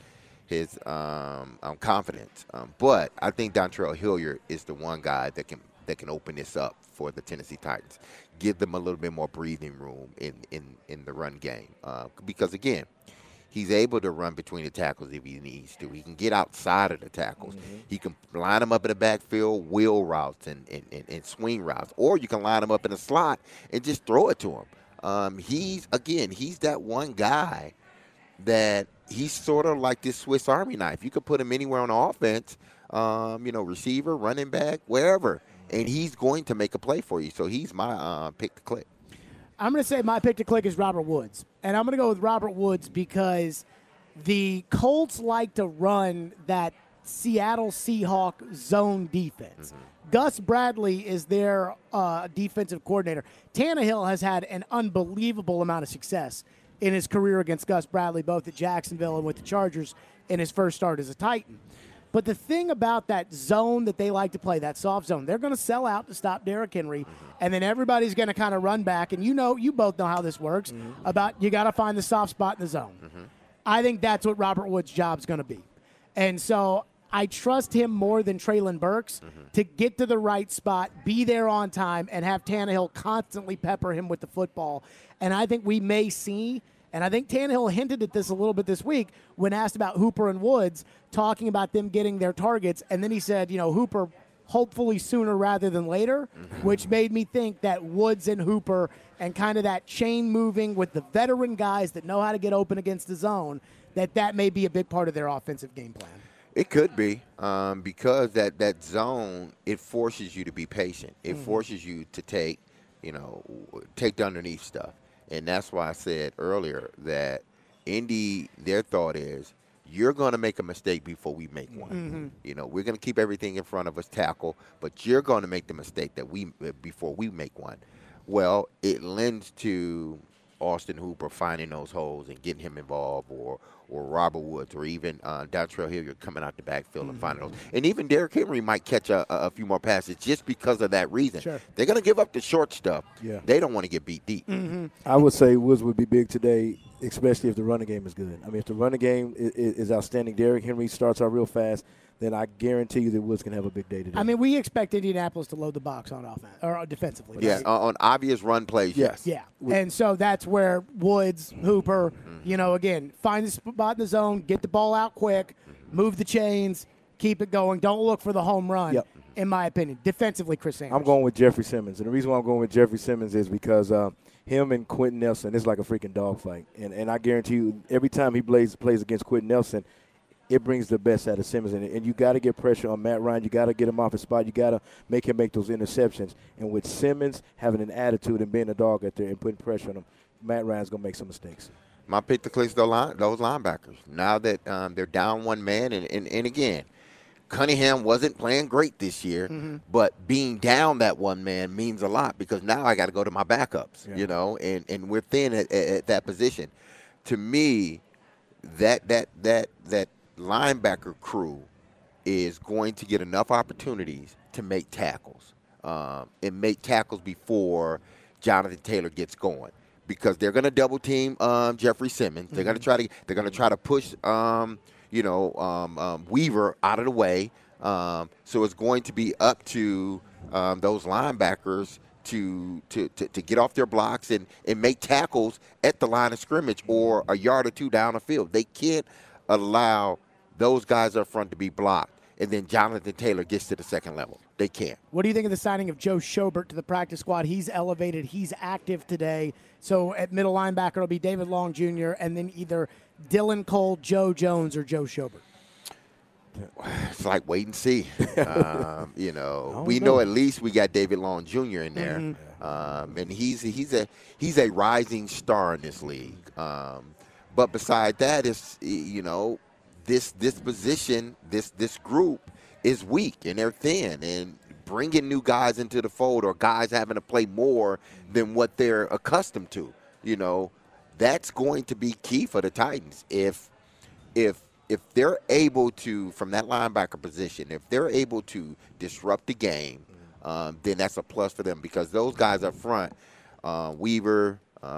confidence. But I think Dontrell Hilliard is the one guy that can open this up for the Tennessee Titans, give them a little bit more breathing room in the run game. Because again, he's able to run between the tackles if he needs to. He can get outside of the tackles. Mm-hmm. He can line them up in the backfield, wheel routes and swing routes. Or you can line him up in a slot and just throw it to him. He's that one guy that he's sort of like this Swiss Army knife. You could put him anywhere on the offense, receiver, running back, wherever, and he's going to make a play for you. So he's my pick to click. I'm going to say my pick to click is Robert Woods. And I'm going to go with Robert Woods because the Colts like to run that Seattle Seahawk zone defense. Mm-hmm. Gus Bradley is their defensive coordinator. Tannehill has had an unbelievable amount of success in his career against Gus Bradley, both at Jacksonville and with the Chargers in his first start as a Titan. But the thing about that zone that they like to play, that soft zone, they're going to sell out to stop Derrick Henry, and then everybody's going to kind of run back. And you both know how this works, about you got to find the soft spot in the zone. Mm-hmm. I think that's what Robert Woods' job's going to be. And so I trust him more than Traylon Burks to get to the right spot, be there on time, and have Tannehill constantly pepper him with the football. And I think we may see – and I think Tannehill hinted at this a little bit this week when asked about Hooper and Woods, talking about them getting their targets. And then he said, Hooper hopefully sooner rather than later, which made me think that Woods and Hooper and kind of that chain moving with the veteran guys that know how to get open against the zone, that may be a big part of their offensive game plan. It could be because that zone, it forces you to be patient. It forces you to take the underneath stuff. And that's why I said earlier that Indy, their thought is, you're going to make a mistake before we make one. Mm-hmm. We're going to keep everything in front of us, tackle, but you're going to make the mistake before we make one. Well, it lends to Austin Hooper finding those holes and getting him involved, or Robert Woods, or even Dontrell Hilliard coming out the backfield and finding those. And even Derrick Henry might catch a few more passes just because of that reason. Sure. They're going to give up the short stuff. Yeah. They don't want to get beat deep. Mm-hmm. I would say Woods would be big today, especially if the running game is good. I mean, if the running game is outstanding, Derrick Henry starts out real fast, then I guarantee you that Woods can have a big day today. I mean, we expect Indianapolis to load the box on offense or defensively. Yeah, right? on obvious run plays. Yes. Yeah, and so that's where Woods, Hooper, again, find the spot in the zone, get the ball out quick, move the chains, keep it going. Don't look for the home run, in my opinion. Defensively, Chris Sanders. I'm going with Jeffrey Simmons. And the reason why I'm going with Jeffrey Simmons is because him and Quentin Nelson is like a freaking dogfight. And I guarantee you, every time he plays against Quentin Nelson, it brings the best out of Simmons. And you got to get pressure on Matt Ryan. You got to get him off his spot. You got to make him make those interceptions. And with Simmons having an attitude and being a dog out there and putting pressure on him, Matt Ryan's going to make some mistakes. My pick to click is those linebackers. Now that they're down one man, and again, Cunningham wasn't playing great this year, but being down that one man means a lot because now I got to go to my backups, and we're thin at that position. To me, that linebacker crew is going to get enough opportunities to make tackles and make tackles before Jonathan Taylor gets going. Because they're going to double team Jeffrey Simmons. They're going to try to push Weaver out of the way. So it's going to be up to those linebackers to get off their blocks and make tackles at the line of scrimmage or a yard or two down the field. They can't allow those guys up front to be blocked, and then Jonathan Taylor gets to the second level. They can't. What do you think of the signing of Joe Schobert to the practice squad? He's elevated. He's active today. So at middle linebacker, it'll be David Long Jr., and then either Dylan Cole, Joe Jones, or Joe Schobert. It's like wait and see. We know at least we got David Long Jr. in there, and he's a rising star in this league. But beside that, it's this position, this group is weak and they're thin, and bringing new guys into the fold or guys having to play more than what they're accustomed to, that's going to be key for the Titans. If they're able to, from that linebacker position, if they're able to disrupt the game, then that's a plus for them, because those guys up front, Weaver,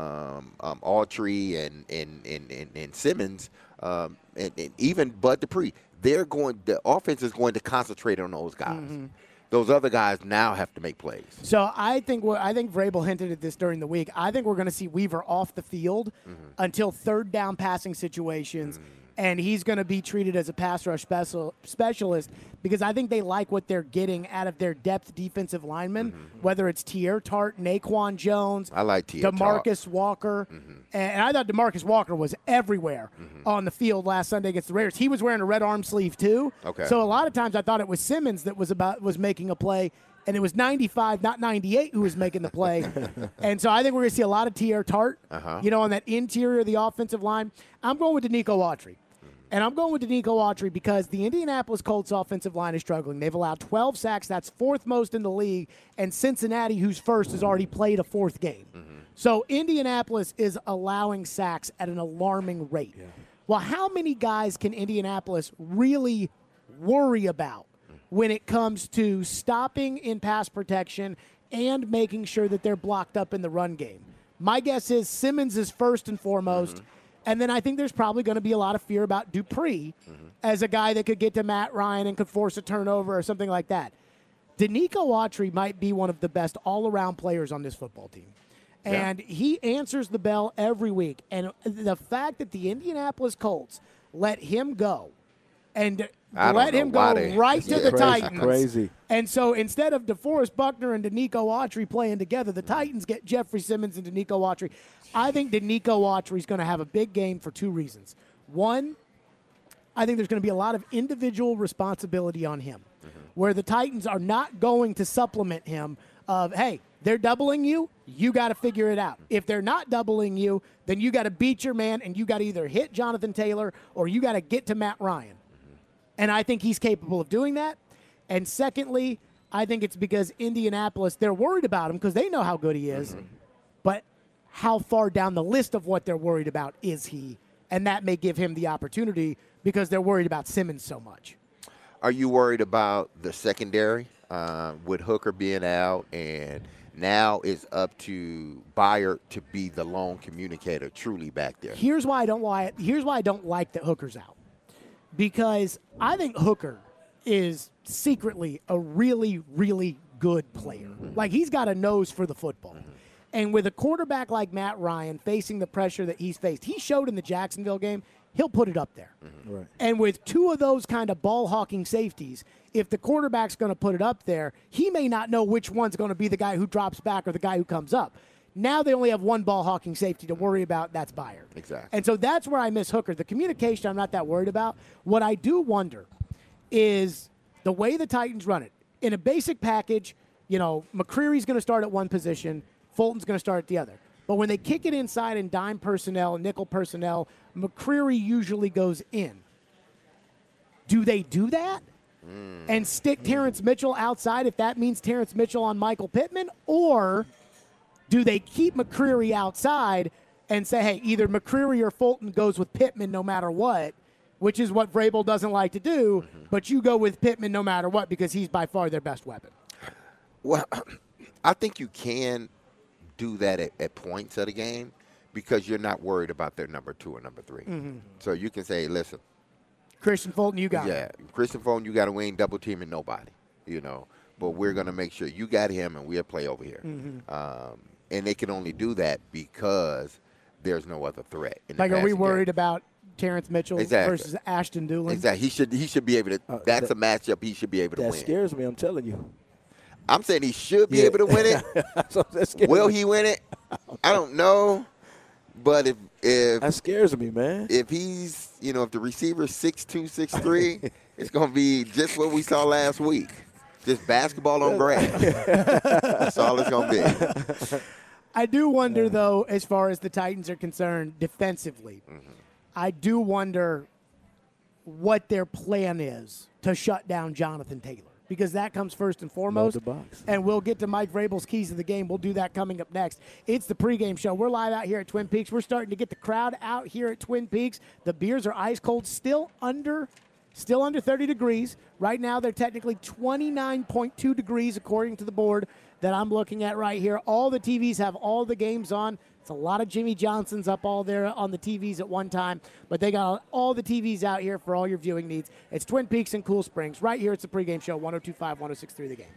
Autry, and Simmons, and even Bud Dupree, the offense is going to concentrate on those guys. Those other guys now have to make plays. So I think Vrabel hinted at this during the week. I think we're going to see Weaver off the field until third down passing situations. And he's going to be treated as a pass rush specialist, because I think they like what they're getting out of their depth defensive linemen, whether it's Tier Tart, Naquan Jones, I like Tier DeMarcus Walker. And I thought DeMarcus Walker was everywhere on the field last Sunday against the Raiders. He was wearing a red arm sleeve too. Okay. So a lot of times I thought it was Simmons that was making a play, and it was 95, not 98, who was making the play. And so I think we're going to see a lot of Tier Tart, on that interior of the offensive line. I'm going with Danico Autry. And I'm going with Danico Autry because the Indianapolis Colts offensive line is struggling. They've allowed 12 sacks. That's fourth most in the league. And Cincinnati, who's first, has already played a fourth game. So Indianapolis is allowing sacks at an alarming rate. Well, how many guys can Indianapolis really worry about when it comes to stopping in pass protection and making sure that they're blocked up in the run game? My guess is Simmons is first and foremost. And then I think there's probably going to be a lot of fear about Dupree as a guy that could get to Matt Ryan and could force a turnover or something like that. Danico Autry might be one of the best all-around players on this football team. And he answers the bell every week. And the fact that the Indianapolis Colts let him go and let him go right to the Titans. Crazy. And so instead of DeForest Buckner and Danico Autry playing together, the Titans get Jeffrey Simmons and Danico Autry. I think Danico Autry is going to have a big game for two reasons. One, I think there's going to be a lot of individual responsibility on him, where the Titans are not going to supplement him of, hey, they're doubling you, you got to figure it out. If they're not doubling you, then you got to beat your man, and you got to either hit Jonathan Taylor or you got to get to Matt Ryan. And I think he's capable of doing that. And secondly, I think it's because Indianapolis, they're worried about him because they know how good he is. But how far down the list of what they're worried about is he? And that may give him the opportunity because they're worried about Simmons so much. Are you worried about the secondary with Hooker being out, and now it's up to Byard to be the lone communicator truly back there? Here's why I don't like that Hooker's out. Because I think Hooker is secretly a really, really good player. Like, he's got a nose for the football. And with a quarterback like Matt Ryan facing the pressure that he's faced, he showed in the Jacksonville game, he'll put it up there. Right. And with two of those kind of ball-hawking safeties, if the quarterback's going to put it up there, he may not know which one's going to be the guy who drops back or the guy who comes up. Now they only have one ball-hawking safety to worry about. That's Byard. Exactly. And so that's where I miss Hooker. The communication I'm not that worried about. What I do wonder is the way the Titans run it. In a basic package, McCreary's going to start at one position, Fulton's going to start at the other. But when they kick it inside in dime personnel, nickel personnel, McCreary usually goes in. Do they do that? And stick Terrence Mitchell outside if that means Terrence Mitchell on Michael Pittman? Or do they keep McCreary outside and say, hey, either McCreary or Fulton goes with Pittman no matter what, which is what Vrabel doesn't like to do, but you go with Pittman no matter what because he's by far their best weapon? Well, I think you can do that at points of the game because you're not worried about their number 2 or number 3. So you can say, listen, Christian Fulton, you got him. Christian Fulton, you got to win double teaming nobody, but we're going to make sure you got him and we'll play over here. And they can only do that because there's no other threat. Like, are we worried about Terrence Mitchell Exactly. versus Ashton Doolin. Exactly. He should be able to. That's a matchup he should be able to That win. scares me, I'm telling you. I'm saying he should be able to win it. So that scares Will me. he win it? I don't know. But if That scares me, man. if he's, if the receiver's 6'2", 6'3", it's going to be just what we saw last week. Just basketball on grass. That's all it's going to be. I do wonder, though, as far as the Titans are concerned, defensively, I do wonder what their plan is to shut down Jonathan Taylor, because that comes first and foremost. Load the box. And we'll get to Mike Vrabel's keys of the game. We'll do that coming up next. It's the pregame show. We're live out here at Twin Peaks. We're starting to get the crowd out here at Twin Peaks. The beers are ice cold, still under 30 degrees. Right now, they're technically 29.2 degrees according to the board that I'm looking at right here. All the TVs have all the games on. It's a lot of Jimmy Johnsons up all there on the TVs at one time, but they got all the TVs out here for all your viewing needs. It's Twin Peaks and Cool Springs. Right here, it's the pregame show, 102.5, 106.3 The Game.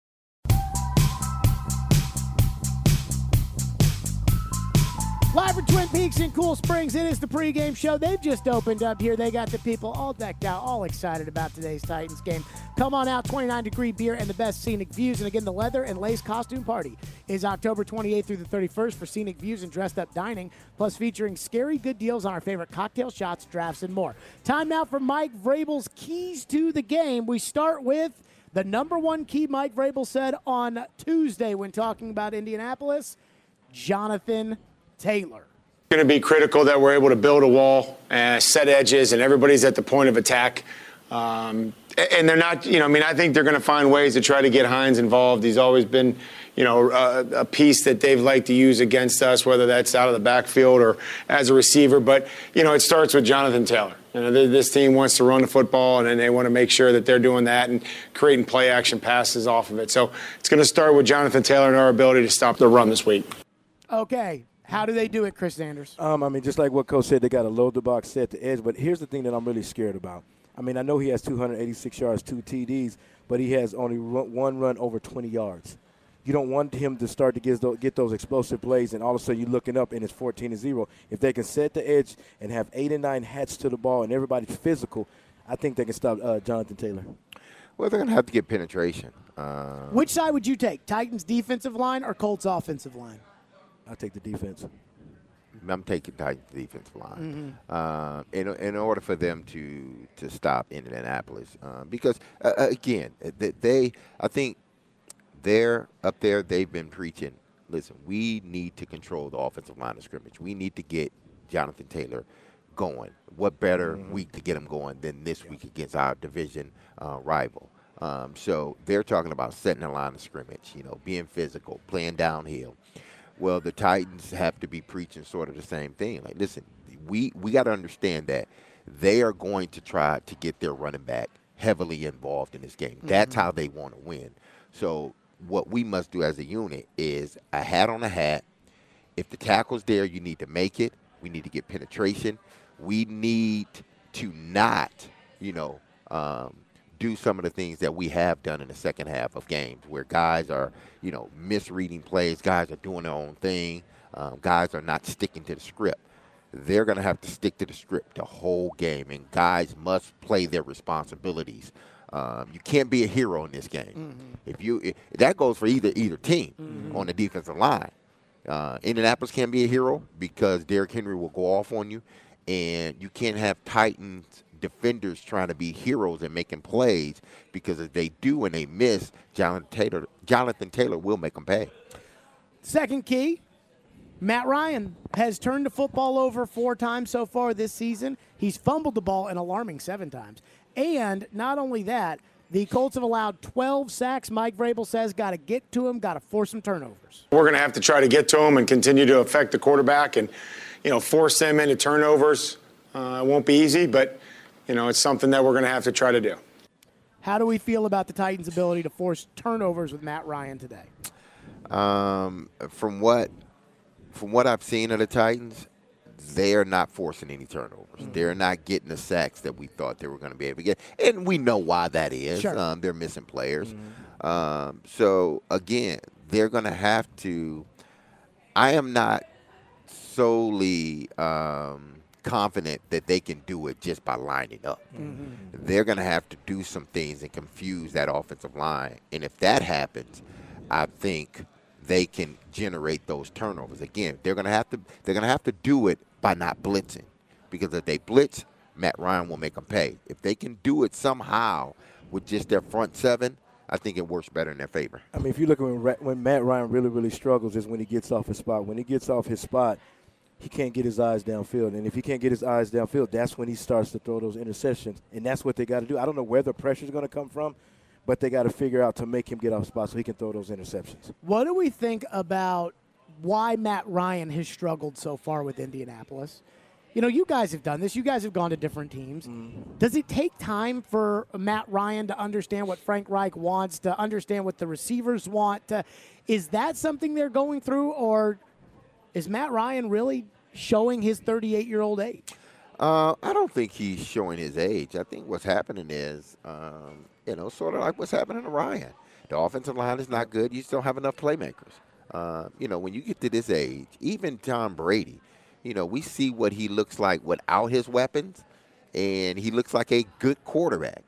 Live from Twin Peaks in Cool Springs, it is the pregame show. They've just opened up here. They got the people all decked out, all excited about today's Titans game. Come on out, 29-degree beer and the best scenic views. And again, the Leather and Lace Costume Party is October 28th through the 31st for scenic views and dressed-up dining, plus featuring scary good deals on our favorite cocktail shots, drafts, and more. Time now for Mike Vrabel's keys to the game. We start with the number one key Mike Vrabel said on Tuesday when talking about Indianapolis, Jonathan Taylor. Going to be critical that we're able to build a wall, set edges, and everybody's at the point of attack. And they're not, I think they're going to find ways to try to get Hines involved. He's always been, a piece that they've liked to use against us, whether that's out of the backfield or as a receiver. But, it starts with Jonathan Taylor. This team wants to run the football, and they want to make sure that they're doing that and creating play action passes off of it. So it's going to start with Jonathan Taylor and our ability to stop the run this week. Okay. How do they do it, Chris Sanders? Just like what Coach said, they got to load the box, set the edge. But here's the thing that I'm really scared about. I know he has 286 yards, 2 TDs, but he has only one run over 20 yards. You don't want him to start to get those explosive plays, and all of a sudden you're looking up and it's 14-0. If they can set the edge and have 8 and 9 hats to the ball and everybody's physical, I think they can stop Jonathan Taylor. Well, they're going to have to get penetration. Which side would you take, Titans defensive line or Colts offensive line? I'll take the defense. I'm taking Titans defensive line in order for them to stop Indianapolis because again I think they're up there. They've been preaching. Listen, we need to control the offensive line of scrimmage. We need to get Jonathan Taylor going. What better week to get him going than this week against our division rival? So they're talking about setting the line of scrimmage. Being physical, playing downhill. Well, the Titans have to be preaching sort of the same thing. Like, listen, we got to understand that they are going to try to get their running back heavily involved in this game. That's how they want to win. So what we must do as a unit is a hat on a hat. If the tackle's there, you need to make it. We need to get penetration. We need to not, do some of the things that we have done in the second half of games where guys are, misreading plays, guys are doing their own thing, guys are not sticking to the script. They're going to have to stick to the script the whole game, and guys must play their responsibilities. You can't be a hero in this game. That goes for either team on the defensive line. Indianapolis can't be a hero because Derrick Henry will go off on you, and you can't have Titans defenders trying to be heroes and making plays because if they do and they miss, Jonathan Taylor will make them pay. Second key, Matt Ryan has turned the football over 4 times so far this season. He's fumbled the ball an alarming 7 times. And not only that, the Colts have allowed 12 sacks. Mike Vrabel says got to get to him, got to force some turnovers. We're going to have to try to get to him and continue to affect the quarterback and, force them into turnovers. It won't be easy, but it's something that we're going to have to try to do. How do we feel about the Titans' ability to force turnovers with Matt Ryan today? From what I've seen of the Titans, they are not forcing any turnovers. They're not getting the sacks that we thought they were going to be able to get. And we know why that is. Sure. They're missing players. So, again, they're going to have to – I am not solely confident that they can do it just by lining up. They're going to have to do some things and confuse that offensive line. And if that happens, I think they can generate those turnovers. Again, they're going to have to do it by not blitzing, because if they blitz, Matt Ryan will make them pay. If they can do it somehow with just their front seven, I think it works better in their favor. I mean, if you look at when Matt Ryan really, really struggles is when he gets off his spot. When he gets off his spot, he can't get his eyes downfield. And if he can't get his eyes downfield, that's when he starts to throw those interceptions. And that's what they got to do. I don't know where the pressure is going to come from, but they got to figure out to make him get off spot so he can throw those interceptions. What do we think about why Matt Ryan has struggled so far with Indianapolis? You know, you guys have done this. You guys have gone to different teams. Does it take time for Matt Ryan to understand what Frank Reich wants, to understand what the receivers want? Is that something they're going through, or is Matt Ryan really showing his 38-year-old age? I don't think he's showing his age. I think what's happening is, sort of like what's happening to Ryan. The offensive line is not good. You still have enough playmakers. When you get to this age, even Tom Brady, we see what he looks like without his weapons, and he looks like a good quarterback.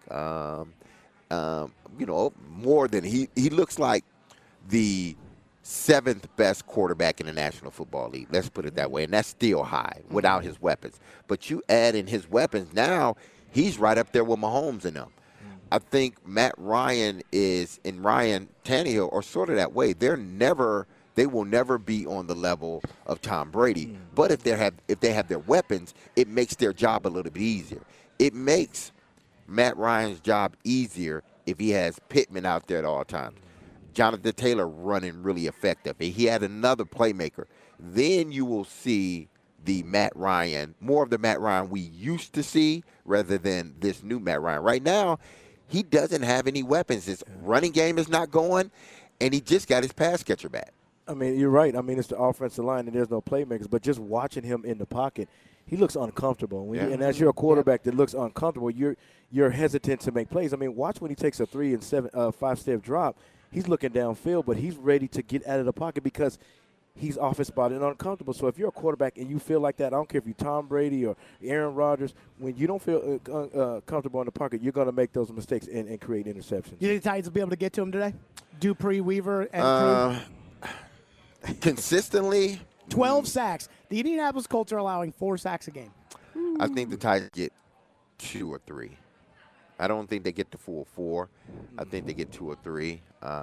More than he looks like the seventh best quarterback in the National Football League. Let's put it that way, and that's still high without his weapons. But you add in his weapons, now he's right up there with Mahomes and them. I think Matt Ryan and Ryan Tannehill are sort of that way. They will never be on the level of Tom Brady. But if they have their weapons, it makes their job a little bit easier. It makes Matt Ryan's job easier if he has Pittman out there at all times. Jonathan Taylor running really effective. If he had another playmaker, then you will see more of the Matt Ryan we used to see rather than this new Matt Ryan. Right now, he doesn't have any weapons. His running game is not going, and he just got his pass catcher back. I mean, you're right. I mean, it's the offensive line, and there's no playmakers. But just watching him in the pocket, he looks uncomfortable. And as you're a quarterback that looks uncomfortable, you're hesitant to make plays. I mean, watch when he takes a 3 and 5-step drop. He's looking downfield, but he's ready to get out of the pocket because he's off his spot and uncomfortable. So if you're a quarterback and you feel like that, I don't care if you're Tom Brady or Aaron Rodgers, when you don't feel comfortable in the pocket, you're going to make those mistakes and create interceptions. You think the Titans will be able to get to him today? Dupree, Weaver, and Crew? Consistently? 12 sacks. The Indianapolis Colts are allowing 4 sacks a game. I think the Titans get 2 or 3. I don't think they get the full 4. I think they get 2 or 3.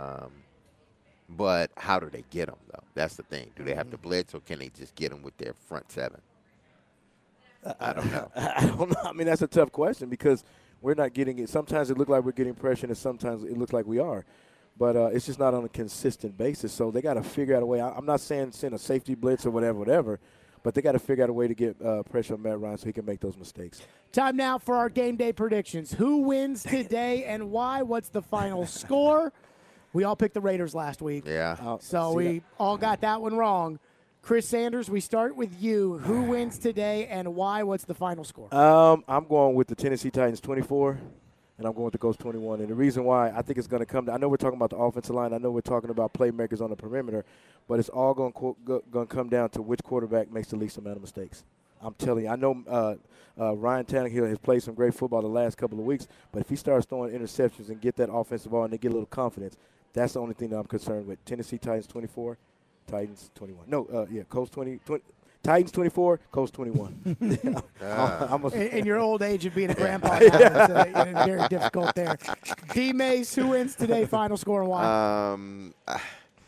But how do they get them, though? That's the thing. Do they have to blitz, or can they just get them with their front 7? I don't know. I don't know. I mean, that's a tough question because we're not getting it. Sometimes it looks like we're getting pressure, and sometimes it looks like we are. But it's just not on a consistent basis. So they got to figure out a way. I'm not saying send a safety blitz or whatever. But they got to figure out a way to get pressure on Matt Ryan so he can make those mistakes. Time now for our game day predictions. Who wins today and why? What's the final score? We all picked the Raiders last week. Yeah. So we all got that one wrong. Chris Sanders, we start with you. Who wins today and why? What's the final score? I'm going with the Tennessee Titans 24, and I'm going with the Colts 21. And the reason why I think it's going to come down, I know we're talking about the offensive line. I know we're talking about playmakers on the perimeter, but it's all going to come down to which quarterback makes the least amount of mistakes. I'm telling you, I know Ryan Tannehill has played some great football the last couple of weeks, but if he starts throwing interceptions and get that offensive ball and they get a little confidence, that's the only thing that I'm concerned with. Tennessee Titans 24, Titans 21. Colts 20 Titans 24, Colts 21. In your old age of being a grandpa, it's very difficult there. D. Mace, who wins today? Final score and why?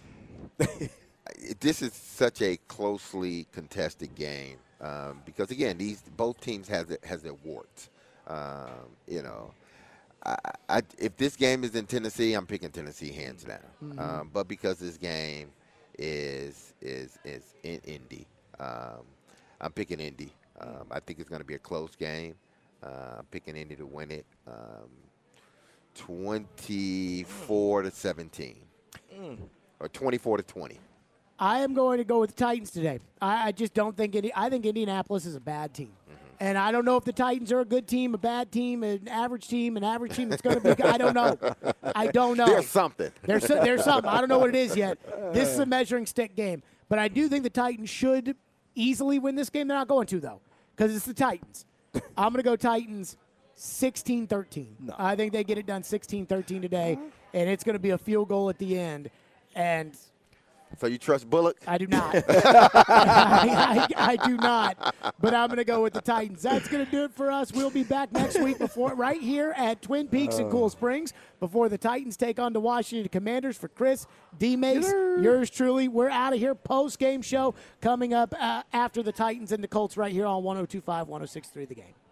This is such a closely contested game because again, both teams has their warts. If this game is in Tennessee, I'm picking Tennessee hands down. But because this game is in Indy, I'm picking Indy. I think it's going to be a close game. I'm picking Indy to win it, 24-17, or 24-20. I am going to go with the Titans today. I just don't think I think Indianapolis is a bad team. And I don't know if the Titans are a good team, a bad team, an average team that's going to be good. I don't know. There's something. There's something. I don't know what it is yet. This is a measuring stick game. But I do think the Titans should easily win this game. They're not going to, though. because it's the Titans. I'm going to go Titans 16-13. No. I think they get it done 16-13 today, and it's going to be a field goal at the end. And So you trust Bullock? I do not. I do not. But I'm going to go with the Titans. That's going to do it for us. We'll be back next week right here at Twin Peaks in Cool Springs before the Titans take on the Washington Commanders. For Chris, D-Mace, yours truly. We're out of here. Post-game show coming up after the Titans and the Colts right here on 102.5, 106.3 The Game.